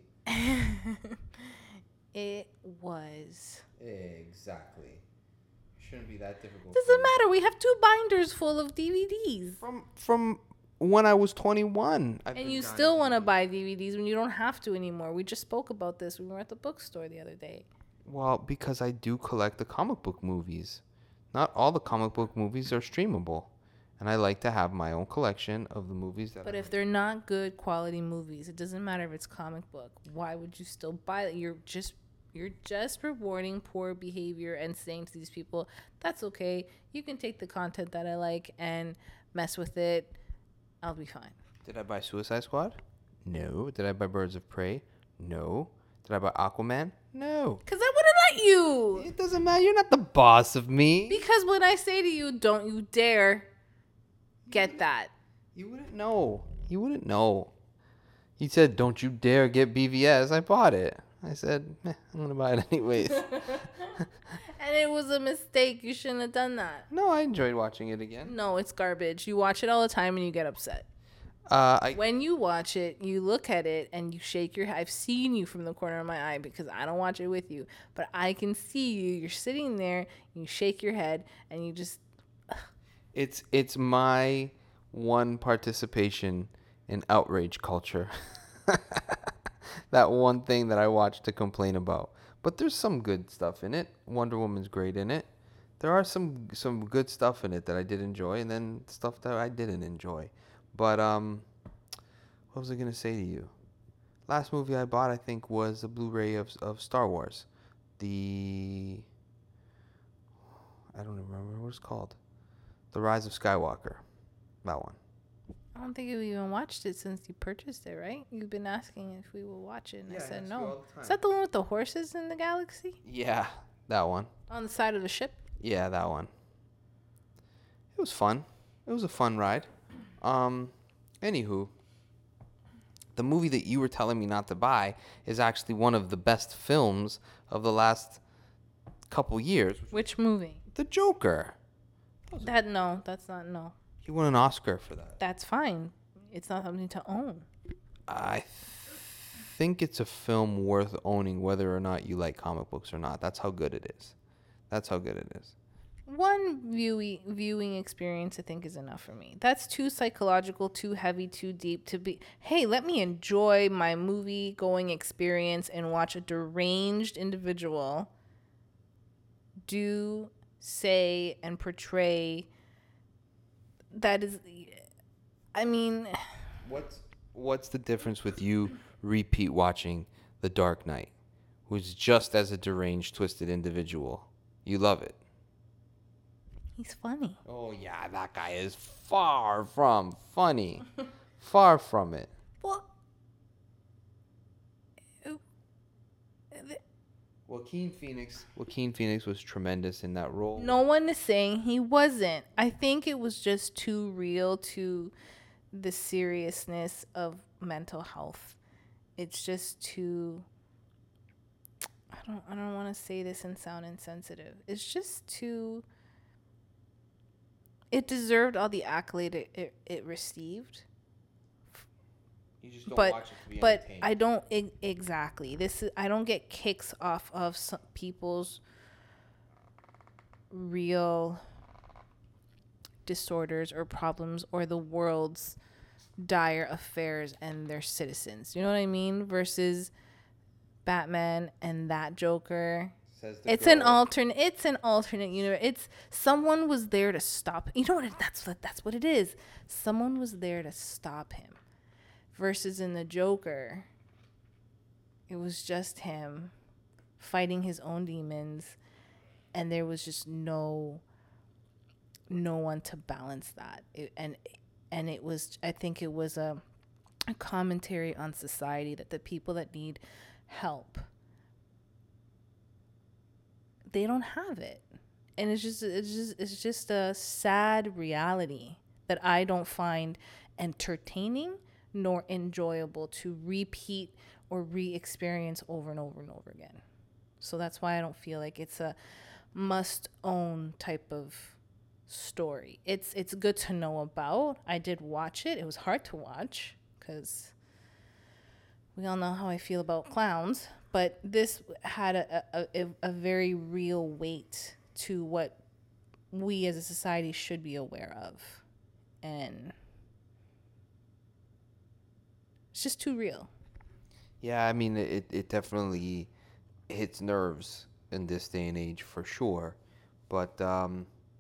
It was. Exactly. Shouldn't be that difficult. Doesn't matter. We have 2 binders full of DVDs. From when I was 21. And you still want to buy DVDs when you don't have to anymore. We just spoke about this. We were at the bookstore the other day. Well, because I do collect the comic book movies. not all the comic book movies are streamable. And I like to have my own collection of the movies that But if they're not good quality movies, it doesn't matter if it's comic book. Why would you still buy it? You're just rewarding poor behavior and saying to these people, that's okay. You can take the content that I like and mess with it. I'll be fine. Did I buy Suicide Squad? No. Did I buy Birds of Prey? No. Did I buy Aquaman? No. Because I wouldn't let you. It doesn't matter. You're not the boss of me. Because when I say to you, don't you dare get that. You wouldn't know. You wouldn't know. He said, don't you dare get BVS. I bought it. I said, I'm going to buy it anyways. And it was a mistake. You shouldn't have done that. No, I enjoyed watching it again. No, it's garbage. You watch it all the time and you get upset. When you watch it, you look at it and you shake your head. I've seen you from the corner of my eye because I don't watch it with you. But I can see you. You're sitting there, you shake your head, and you just... It's my one participation in outrage culture. That one thing that I watch to complain about. But there's some good stuff in it. Wonder Woman's great in it. There are some good stuff in it that I did enjoy, and then stuff that I didn't enjoy. But what was I gonna say to you? Last movie I bought, I think, was a Blu-ray of Star Wars. I don't remember what it's called. The Rise of Skywalker. That one. I don't think you even watched it since you purchased it, right? You've been asking if we will watch it, and I said no. Is that the one with the horses in the galaxy? Yeah, that one. On the side of the ship? Yeah, that one. It was fun. It was a fun ride. Anywho, the movie that you were telling me not to buy is actually one of the best films of the last couple years. Which movie? The Joker. That's not, no. He won an Oscar for that. That's fine. It's not something to own. I think it's a film worth owning whether or not you like comic books or not. That's how good it is. That's how good it is. One viewing experience, I think, is enough for me. That's too psychological, too heavy, too deep to be, hey, let me enjoy my movie-going experience and watch a deranged individual do, say, and portray. That is, I mean... What's the difference with you repeat watching The Dark Knight, who's just as a deranged, twisted individual? You love it. He's funny. Oh, yeah, that guy is far from funny. Far from it. Well, Joaquin Phoenix was tremendous in that role. no one is saying he wasn't. I think it was just too real to the seriousness of mental health. It's just too... I don't want to say this and sound insensitive. It's just too... It deserved all the accolade it received. You just don't watch it to be entertained. I don't exactly. I don't get kicks off of some people's real disorders or problems or the world's dire affairs and their citizens. You know what I mean? Versus Batman and that Joker. It's an alternate universe. It's someone was there to stop. You know what? That's what it is. Someone was there to stop him. Versus in the Joker, it was just him fighting his own demons, and there was just no one to balance that. And it was, I think it was a commentary on society that the people that need help, they don't have it. And it's just a sad reality that I don't find entertaining nor enjoyable to repeat or re-experience over and over and over again. So that's why I don't feel like it's a must-own type of story. It's good to know about. I did watch it. It was hard to watch because we all know how I feel about clowns. But this had a very real weight to what we as a society should be aware of. And it's just too real. Yeah, I mean, it definitely hits nerves in this day and age for sure. But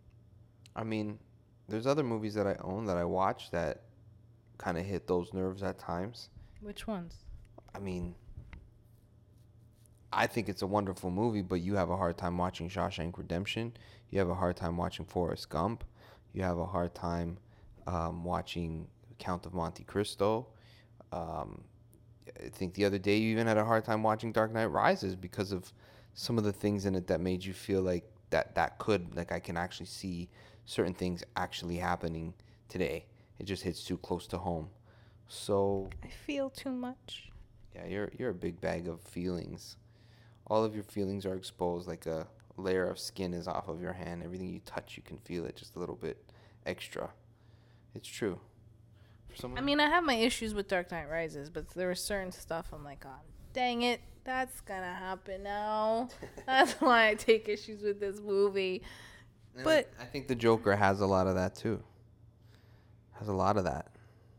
I mean, there's other movies that I own that I watch that kind of hit those nerves at times. Which ones? I mean, I think it's a wonderful movie, but you have a hard time watching Shawshank Redemption. You have a hard time watching Forrest Gump. You have a hard time watching Count of Monte Cristo. I think the other day you even had a hard time watching Dark Knight Rises because of some of the things in it that made you feel like that could, like, I can actually see certain things actually happening today. It just hits too close to home. So I feel too much. yeah, you're a big bag of feelings. All of your feelings are exposed, like a layer of skin is off of your hand. Everything you touch, you can feel it just a little bit extra. It's true. For someone, I mean, I have my issues with Dark Knight Rises, but there was certain stuff I'm like, oh, dang it, that's gonna happen now. That's why I take issues with this movie. and But I think the Joker has a lot of that too. Has a lot of that.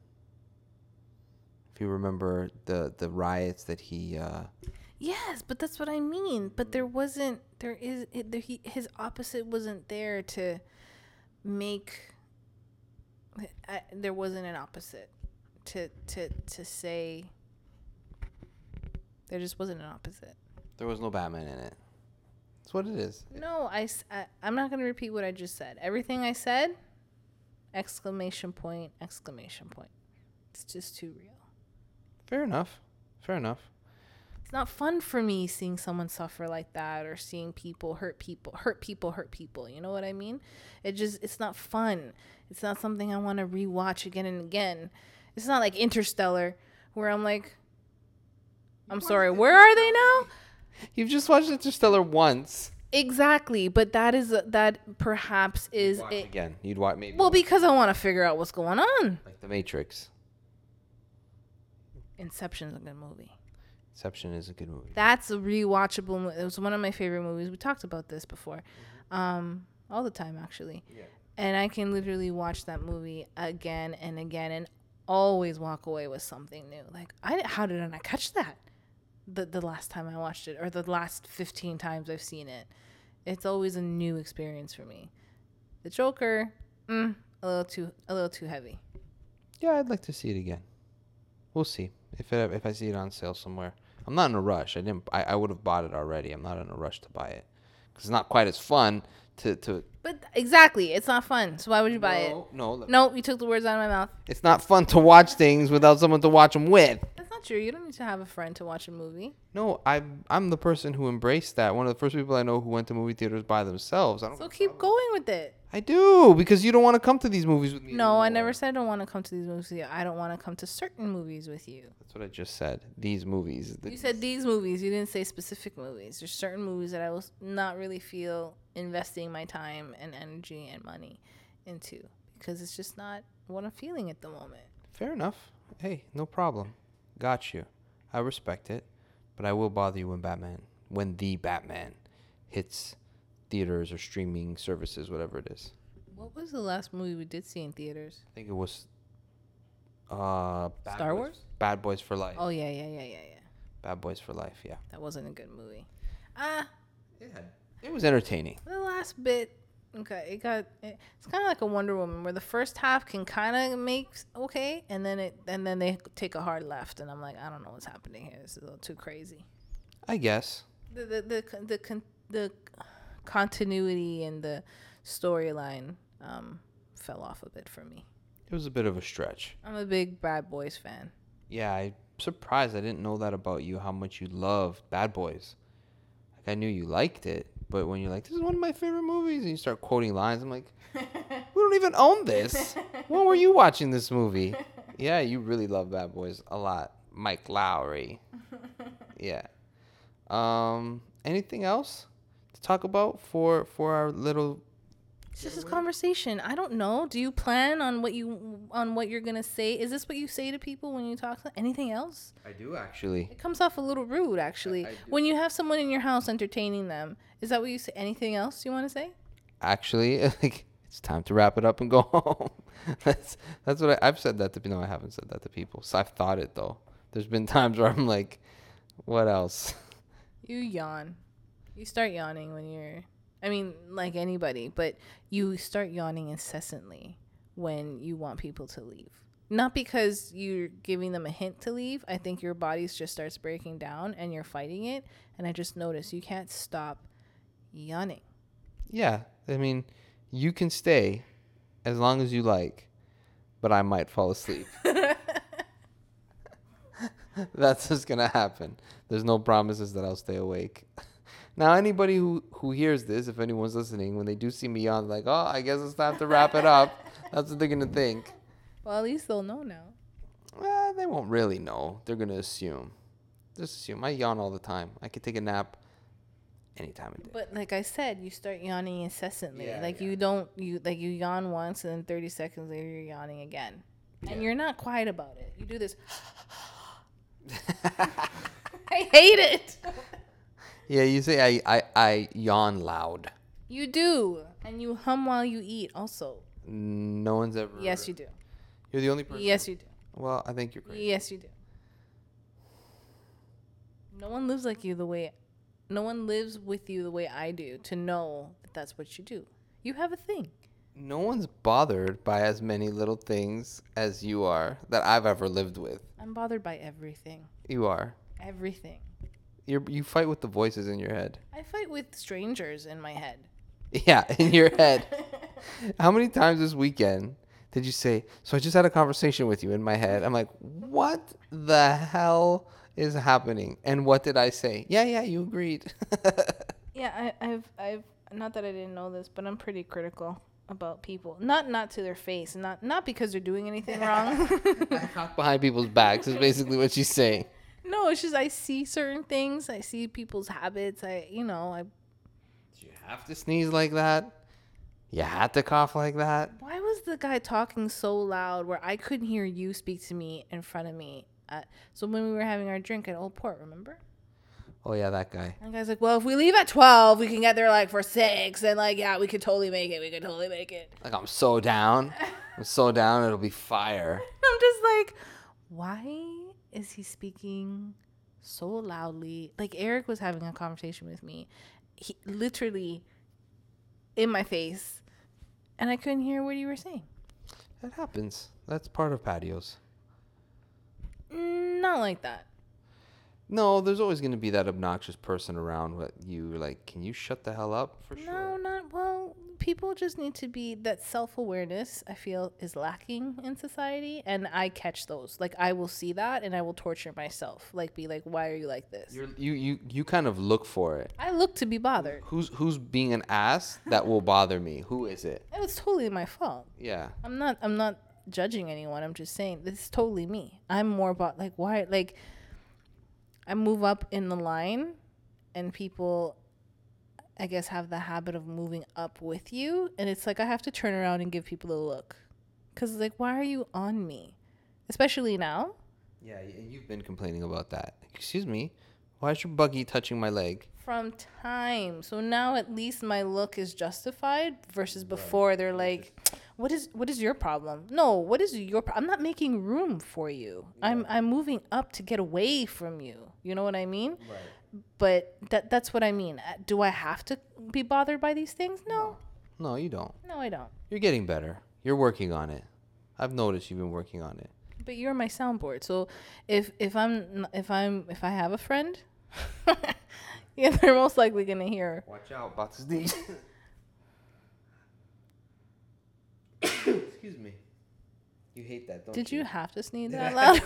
If you remember the riots that he yes, but that's what I mean. But there wasn't. There is. His opposite wasn't there to make. There wasn't an opposite to say. There just wasn't an opposite. there was no Batman in it. That's what it is. No, I'm not going to repeat what I just said. Everything I said, exclamation point, exclamation point. It's just too real. Fair enough. Fair enough. It's not fun for me seeing someone suffer like that or seeing people hurt people. You know what I mean? It's not fun. It's not something I want to rewatch again and again. It's not like Interstellar where I'm like, I'm sorry, where are they now? You've just watched Interstellar once. Exactly, but that perhaps is Watch it. again. You'd watch maybe. Well, because I want to figure out what's going on. like The Matrix. Inception's a good movie. Inception is a good movie. That's a rewatchable movie. It was one of my favorite movies. We talked about this before. All the time, actually. Yeah. And I can literally watch that movie again and again and always walk away with something new. Like, how did I not catch that the last time I watched it or the last 15 times I've seen it? It's always a new experience for me. The Joker, a little too heavy. Yeah, I'd like to see it again. We'll see if I see it on sale somewhere. I'm not in a rush. I would have bought it already. I'm not in a rush to buy it because it's not quite as fun to. But exactly, it's not fun. So why would you buy it? No, you took the words out of my mouth. It's not fun to watch things without someone to watch them with. That's not true. You don't need to have a friend to watch a movie. No, I'm the person who embraced that. One of the first people I know who went to movie theaters by themselves. So keep going with it. I do, because you don't want to come to these movies with me. No, I anymore. never said I don't want to come to these movies with you. I don't want to come to certain movies with you. That's what I just said. These movies. You said these movies. You didn't say specific movies. There's certain movies that I will not really feel investing my time and energy and money into because it's just not what I'm feeling at the moment. Fair enough. Hey, no problem. Got you. I respect it. But I will bother you when the Batman hits theaters or streaming services, whatever it is. What was the last movie we did see in theaters? I think it was Star Wars? Bad Boys for Life. Oh, yeah. Bad Boys for Life, yeah. That wasn't a good movie. It was entertaining. The last bit, okay, it's kind of like a Wonder Woman where the first half can kind of make okay, and then they take a hard left, and I'm like, I don't know what's happening here. This is a little too crazy. I guess. The continuity and the storyline fell off a bit for me. It was a bit of a stretch. I'm a big Bad Boys fan. Yeah, I'm surprised. I didn't know that about you, how much you loved Bad Boys. Like, I knew you liked it, but when you're like, this is one of my favorite movies, and you start quoting lines, I'm like, we don't even own this. When were you watching this movie? Yeah, you really love Bad Boys a lot. Mike Lowry. Yeah. Anything else to talk about for our little... It's just a conversation. I don't know. Do you plan on what you're gonna say? Is this what you say to people when you talk to them? Anything else? I do, actually. It comes off a little rude, actually. When you have someone in your house entertaining them, is that what you say? Anything else you want to say? Actually, like, it's time to wrap it up and go home. That's what I've said that to people. No, I haven't said that to people. So I've thought it, though. There's been times where I'm like, what else? You yawn. You start yawning when you're... I mean, like anybody, but you start yawning incessantly when you want people to leave. Not because you're giving them a hint to leave. I think your body just starts breaking down and you're fighting it. And I just noticed you can't stop yawning. Yeah, I mean, you can stay as long as you like, but I might fall asleep. That's what's going to happen. There's no promises that I'll stay awake. Now, anybody who hears this, if anyone's listening, when they do see me yawn, like, oh, I guess it's time to wrap it up. That's what they're going to think. Well, at least they'll know now. Well, they won't really know. They're going to assume. Just assume. I yawn all the time. I could take a nap any time of day. But like I said, you start yawning incessantly. Yeah, like yeah. you yawn once and then 30 seconds later you're yawning again. And Yeah. you're not quiet about it. You do this. I hate it. Yeah, you say I yawn loud. You do. And you hum while you eat also. No one's ever. Yes, you do. You're the only person. Yes, you do. Well, I think you're crazy. Yes, you do. No one lives like you the way, no one lives with you the way I do to know that that's what you do. You have a thing. No one's bothered by as many little things as you are that I've ever lived with. I'm bothered by everything. You are. Everything. You fight with the voices in your head. I fight with strangers in my head. Yeah, in your head. How many times this weekend did you say, so I just had a conversation with you in my head? I'm like, what the hell is happening? And what did I say? Yeah, you agreed. Yeah, I've not that I didn't know this, but I'm pretty critical about people. Not to their face, not because they're doing anything wrong. I talk behind people's backs is basically what she's saying. No, it's just I see certain things. I see people's habits. Did you have to sneeze like that? You had to cough like that? Why was the guy talking so loud where I couldn't hear you speak to me in front of me? So when we were having our drink at Old Port, remember? Oh, yeah, that guy. And the guy's like, well, if we leave at 12, we can get there like for 6. And like, yeah, we could totally make it. We could totally make it. Like, I'm so down. It'll be fire. I'm just like, why is he speaking so loudly? Like, Eric was having a conversation with me. He literally in my face. And I couldn't hear what you were saying. That happens. That's part of patios. Not like that. No, there's always going to be that obnoxious person around what you're like, can you shut the hell up? For sure. No, not well. People just need to be that self-awareness. I feel is lacking in society, and I catch those. Like I will see that, and I will torture myself. Like be like, why are you like this? You kind of look for it. I look to be bothered. Who's being an ass that will bother me? Who is it? It was totally my fault. Yeah. I'm not judging anyone. I'm just saying this is totally me. I'm more about like why like I move up in the line, and people, I guess, have the habit of moving up with you. And it's like I have to turn around and give people a look. Because it's like, why are you on me? Especially now. Yeah, you've been complaining about that. Excuse me. Why is your buggy touching my leg? From time. So now at least my look is justified versus before they're like, what is your problem? No, what is your I'm not making room for you. Yeah. I'm moving up to get away from you. You know what I mean? Right. But that's what I mean. Do I have to be bothered by these things? No. No, you don't. No, I don't. You're getting better. You're working on it. I've noticed you've been working on it. But you're my soundboard. So if I have a friend, yeah, they're most likely gonna hear. Watch out, about to sneeze. Excuse me. You hate that, don't you? Did you have to sneeze that loud?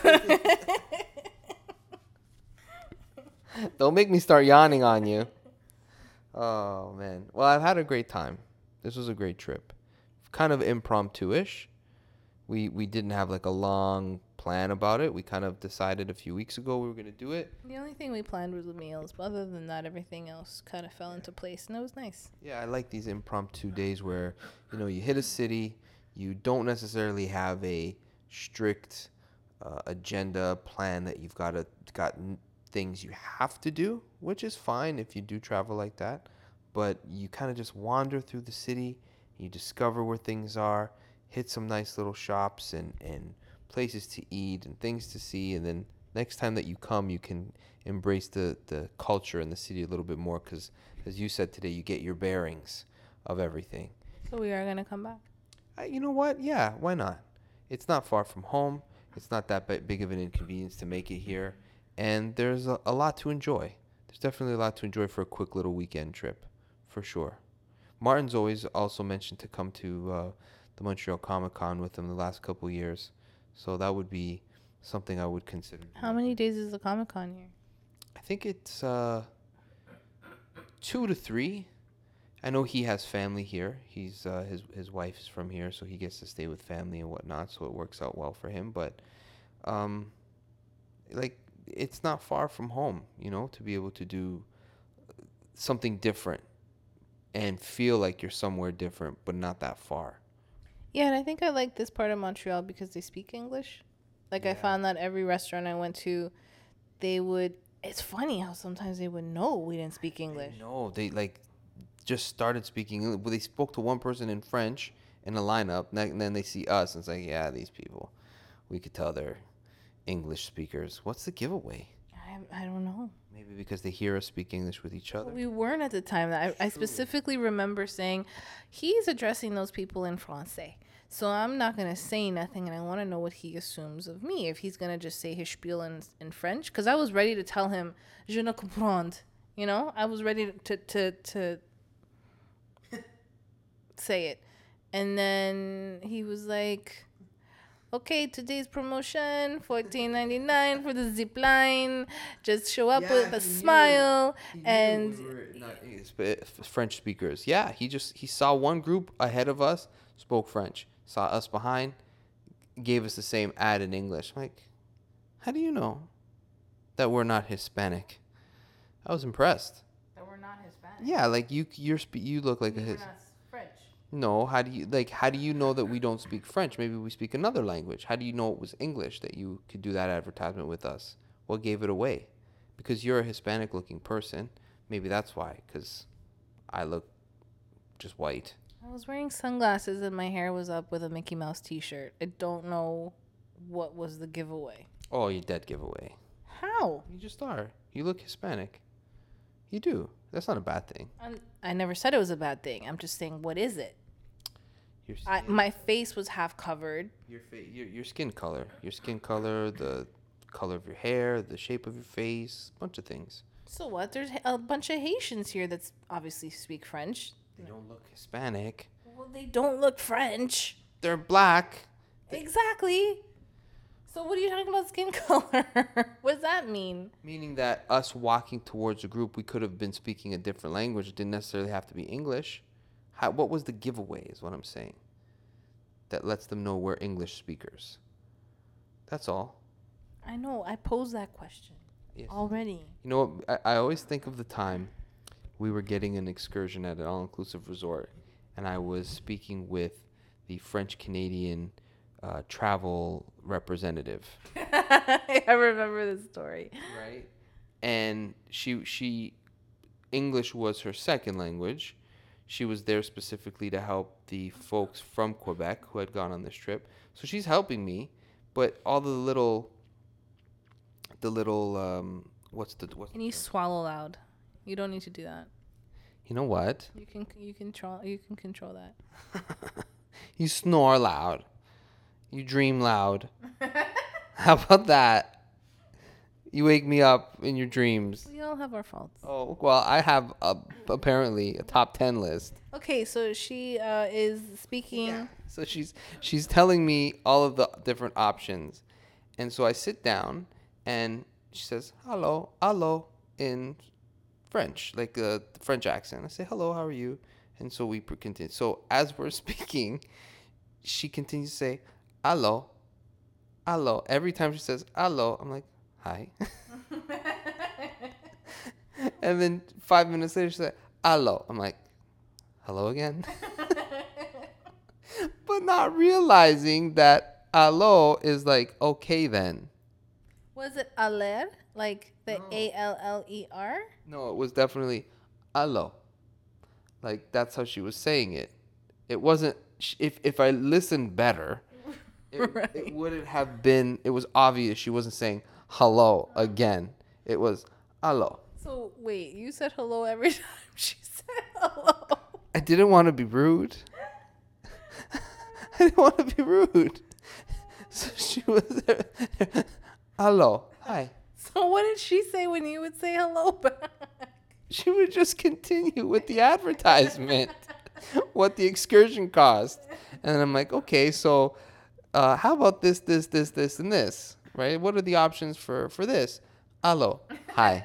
Don't make me start yawning on you. Oh, man. Well, I've had a great time. This was a great trip. Kind of impromptu-ish. We didn't have like a long plan about it. We kind of decided a few weeks ago we were going to do it. The only thing we planned was the meals. But other than that, everything else kind of fell into place. And it was nice. Yeah, I like these impromptu days where, you hit a city. You don't necessarily have a strict agenda plan that you've got things you have to do, which is fine if you do travel like that. But you kind of just wander through the city. You discover where things are, hit some nice little shops and places to eat and things to see, and then next time that you come, you can embrace the culture and the city a little bit more because, as you said today, you get your bearings of everything. So we are gonna come back. You know what? Yeah, why not? It's not far from home. It's not that big of an inconvenience to make it here. And there's a lot to enjoy. There's definitely a lot to enjoy for a quick little weekend trip, for sure. Martin's always also mentioned to come to the Montreal Comic Con with him the last couple years. So that would be something I would consider. How many days is the Comic Con here? I think it's 2 to 3. I know he has family here. He's his wife is from here, so he gets to stay with family and whatnot. So it works out well for him. But like it's not far from home, to be able to do something different and feel like you're somewhere different, but not that far. Yeah, and I think I like this part of Montreal because they speak English. Like I found that every restaurant I went to, they would. It's funny how sometimes they would know we didn't speak English. No, they just started speaking English. Well, they spoke to one person in French in a lineup, and then they see us, and it's like, yeah, these people, we could tell they're English speakers. What's the giveaway? I don't know. Maybe because they hear us speak English with each other. We weren't at the time. I specifically remember saying, he's addressing those people in Francais. So I'm not going to say nothing, and I want to know what he assumes of me. If he's going to just say his spiel in French. Because I was ready to tell him, je ne comprends. I was ready to say it. And then he was like, okay, today's promotion, $14.99 for the zip line. Just show up with a smile. And French speakers. Yeah, he saw one group ahead of us, spoke French. Saw us behind, gave us the same ad in English. I'm like, how do you know that we're not Hispanic? I was impressed. That we're not Hispanic? Yeah, like you look like We're not French. No, how do you know that we don't speak French? Maybe we speak another language. How do you know it was English that you could do that advertisement with us? What gave it away? Because you're a Hispanic looking person. Maybe that's why, because I look just white. I was wearing sunglasses and my hair was up with a Mickey Mouse t-shirt. I don't know what was the giveaway. Oh, you're dead giveaway. How? You just are. You look Hispanic. You do. That's not a bad thing. I never said it was a bad thing. I'm just saying, what is it? My face was half covered. Your skin color. Your skin color, the color of your hair, the shape of your face, a bunch of things. So what? There's a bunch of Haitians here that obviously speak French. They don't look Hispanic. Well, they don't look French. They're black. Exactly. So what are you talking about skin color? What does that mean? Meaning that us walking towards a group, we could have been speaking a different language. It didn't necessarily have to be English. What was the giveaway is what I'm saying. That lets them know we're English speakers. That's all. I know. I posed that question already. You know what? I always think of the time we were getting an excursion at an all-inclusive resort, and I was speaking with the French-Canadian travel representative. I remember this story. Right? And she English was her second language. She was there specifically to help the folks from Quebec who had gone on this trip. So she's helping me, but all the little what's Can you swallow loud? You don't need to do that. You know what? You can control that. You snore loud. You dream loud. How about that? You wake me up in your dreams. We all have our faults. Oh, well, I have apparently a top 10 list. Okay, so she is speaking. Yeah. So she's telling me all of the different options. And so I sit down and she says, hello, in French, like the French accent. I say, hello, how are you? And so we continue. So as we're speaking, she continues to say, hello. Every time she says, hello, I'm like, hi. And then 5 minutes later, she said, hello. I'm like, hello again. But not realizing that hello is like, okay then. Was it aller? Like the A-L-L-E-R? No, it was definitely hello. Like, that's how she was saying it. It wasn't, if I listened better, it wouldn't have been, it was obvious she wasn't saying hello again. It was hello. So wait, you said hello every time she said hello. I didn't want to be rude. I didn't want to be rude. So she was there. Hello. Hi. So what did she say when you would say hello back? She would just continue with the advertisement, what the excursion cost. And I'm like, okay, so how about this, and this, right? What are the options for this? Hello. Hi.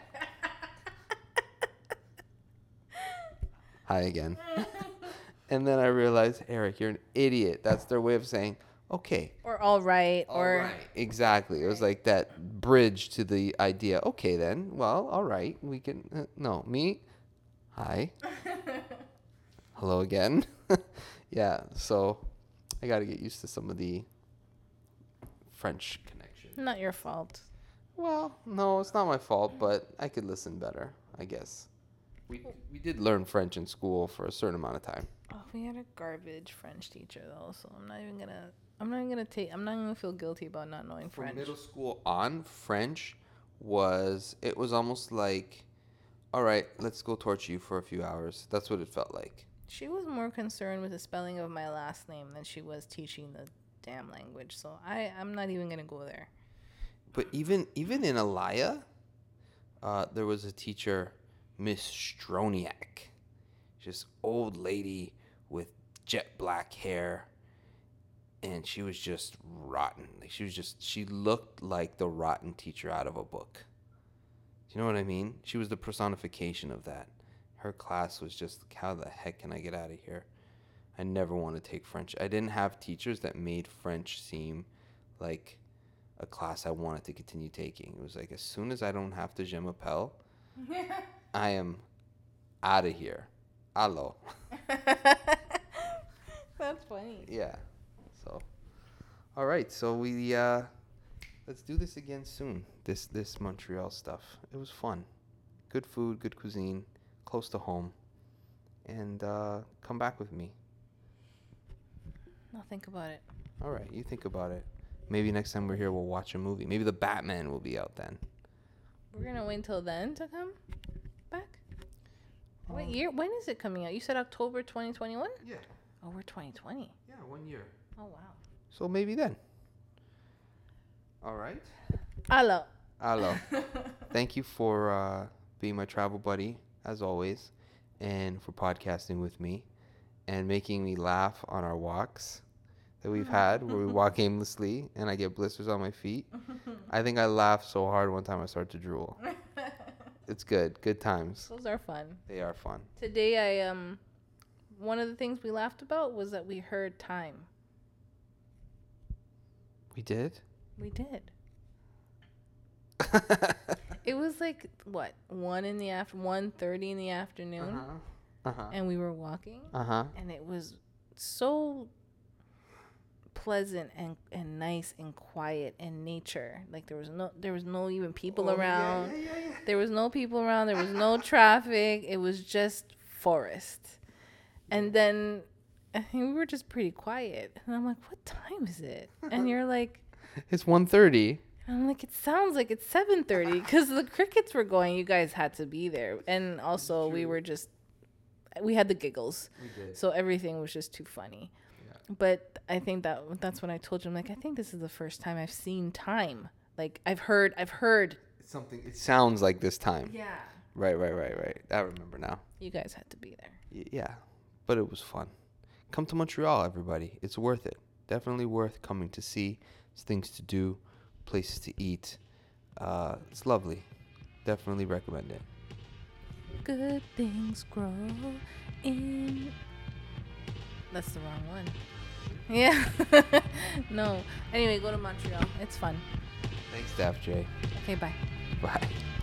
Hi again. And then I realized, Eric, you're an idiot. That's their way of saying, okay. Or all right. Or All right. Exactly. It was like that bridge to the idea. Okay, then. Well, all right. We can. No, me. Hi. Hello again. Yeah. So I got to get used to some of the French connection. Not your fault. Well, no, it's not my fault, but I could listen better, I guess. We did learn French in school for a certain amount of time. Oh, we had a garbage French teacher though, so I'm not even gonna feel guilty about not knowing From French. middle school on, French was almost like, all right, let's go torture you for a few hours. That's what it felt like. She was more concerned with the spelling of my last name than she was teaching the damn language. So I'm not even gonna go there. But even in Alaya, there was a teacher, Miss Stroniak, just old lady with jet black hair, and she was just rotten. Like she looked like the rotten teacher out of a book. Do you know what I mean? She was the personification of that. Her class was just, how the heck can I get out of here? I never want to take French. I didn't have teachers that made French seem like a class I wanted to continue taking. It was like, as soon as I don't have to je m'appelle, I am out of here. Hello. That's funny. Yeah. So, all right. So we let's do this again soon. This Montreal stuff. It was fun. Good food, good cuisine, close to home, and come back with me. I'll think about it. All right. You think about it. Maybe next time we're here, we'll watch a movie. Maybe the Batman will be out then. We're gonna wait until then to come back. What year? When is it coming out? You said October 2021? Yeah. Oh, we're 2020. Yeah, 1 year. Oh wow. So maybe then. All right. Hello. Hello. Thank you for being my travel buddy, as always, and for podcasting with me and making me laugh on our walks that we've had where we walk aimlessly and I get blisters on my feet. I think I laughed so hard one time I started to drool. It's good. Good times. Those are fun. They are fun. Today one of the things we laughed about was that we heard time. We did? We did. It was like what, 1:30 in the afternoon, and we were walking, and it was so pleasant and nice and quiet and nature. Like there was no even people around. Yeah. There was no people around. There was no traffic. It was just forest. And then we were just pretty quiet. And I'm like, what time is it? And you're like, it's 1:30. I'm like, it sounds like it's 7:30 because the crickets were going. You guys had to be there. And also we had the giggles. We did. So everything was just too funny. Yeah. But I think that's when I told you, I'm like, I think this is the first time I've seen time. Like I've heard. It's something. It sounds like this time. Yeah. Right. I remember now. You guys had to be there. Yeah. But it was fun. Come to Montreal, everybody. It's worth it. Definitely worth coming to see. There's things to do, places to eat. It's lovely. Definitely recommend it. Good things grow in... That's the wrong one. Yeah. No. Anyway, go to Montreal. It's fun. Thanks, Daft J. Okay, bye. Bye.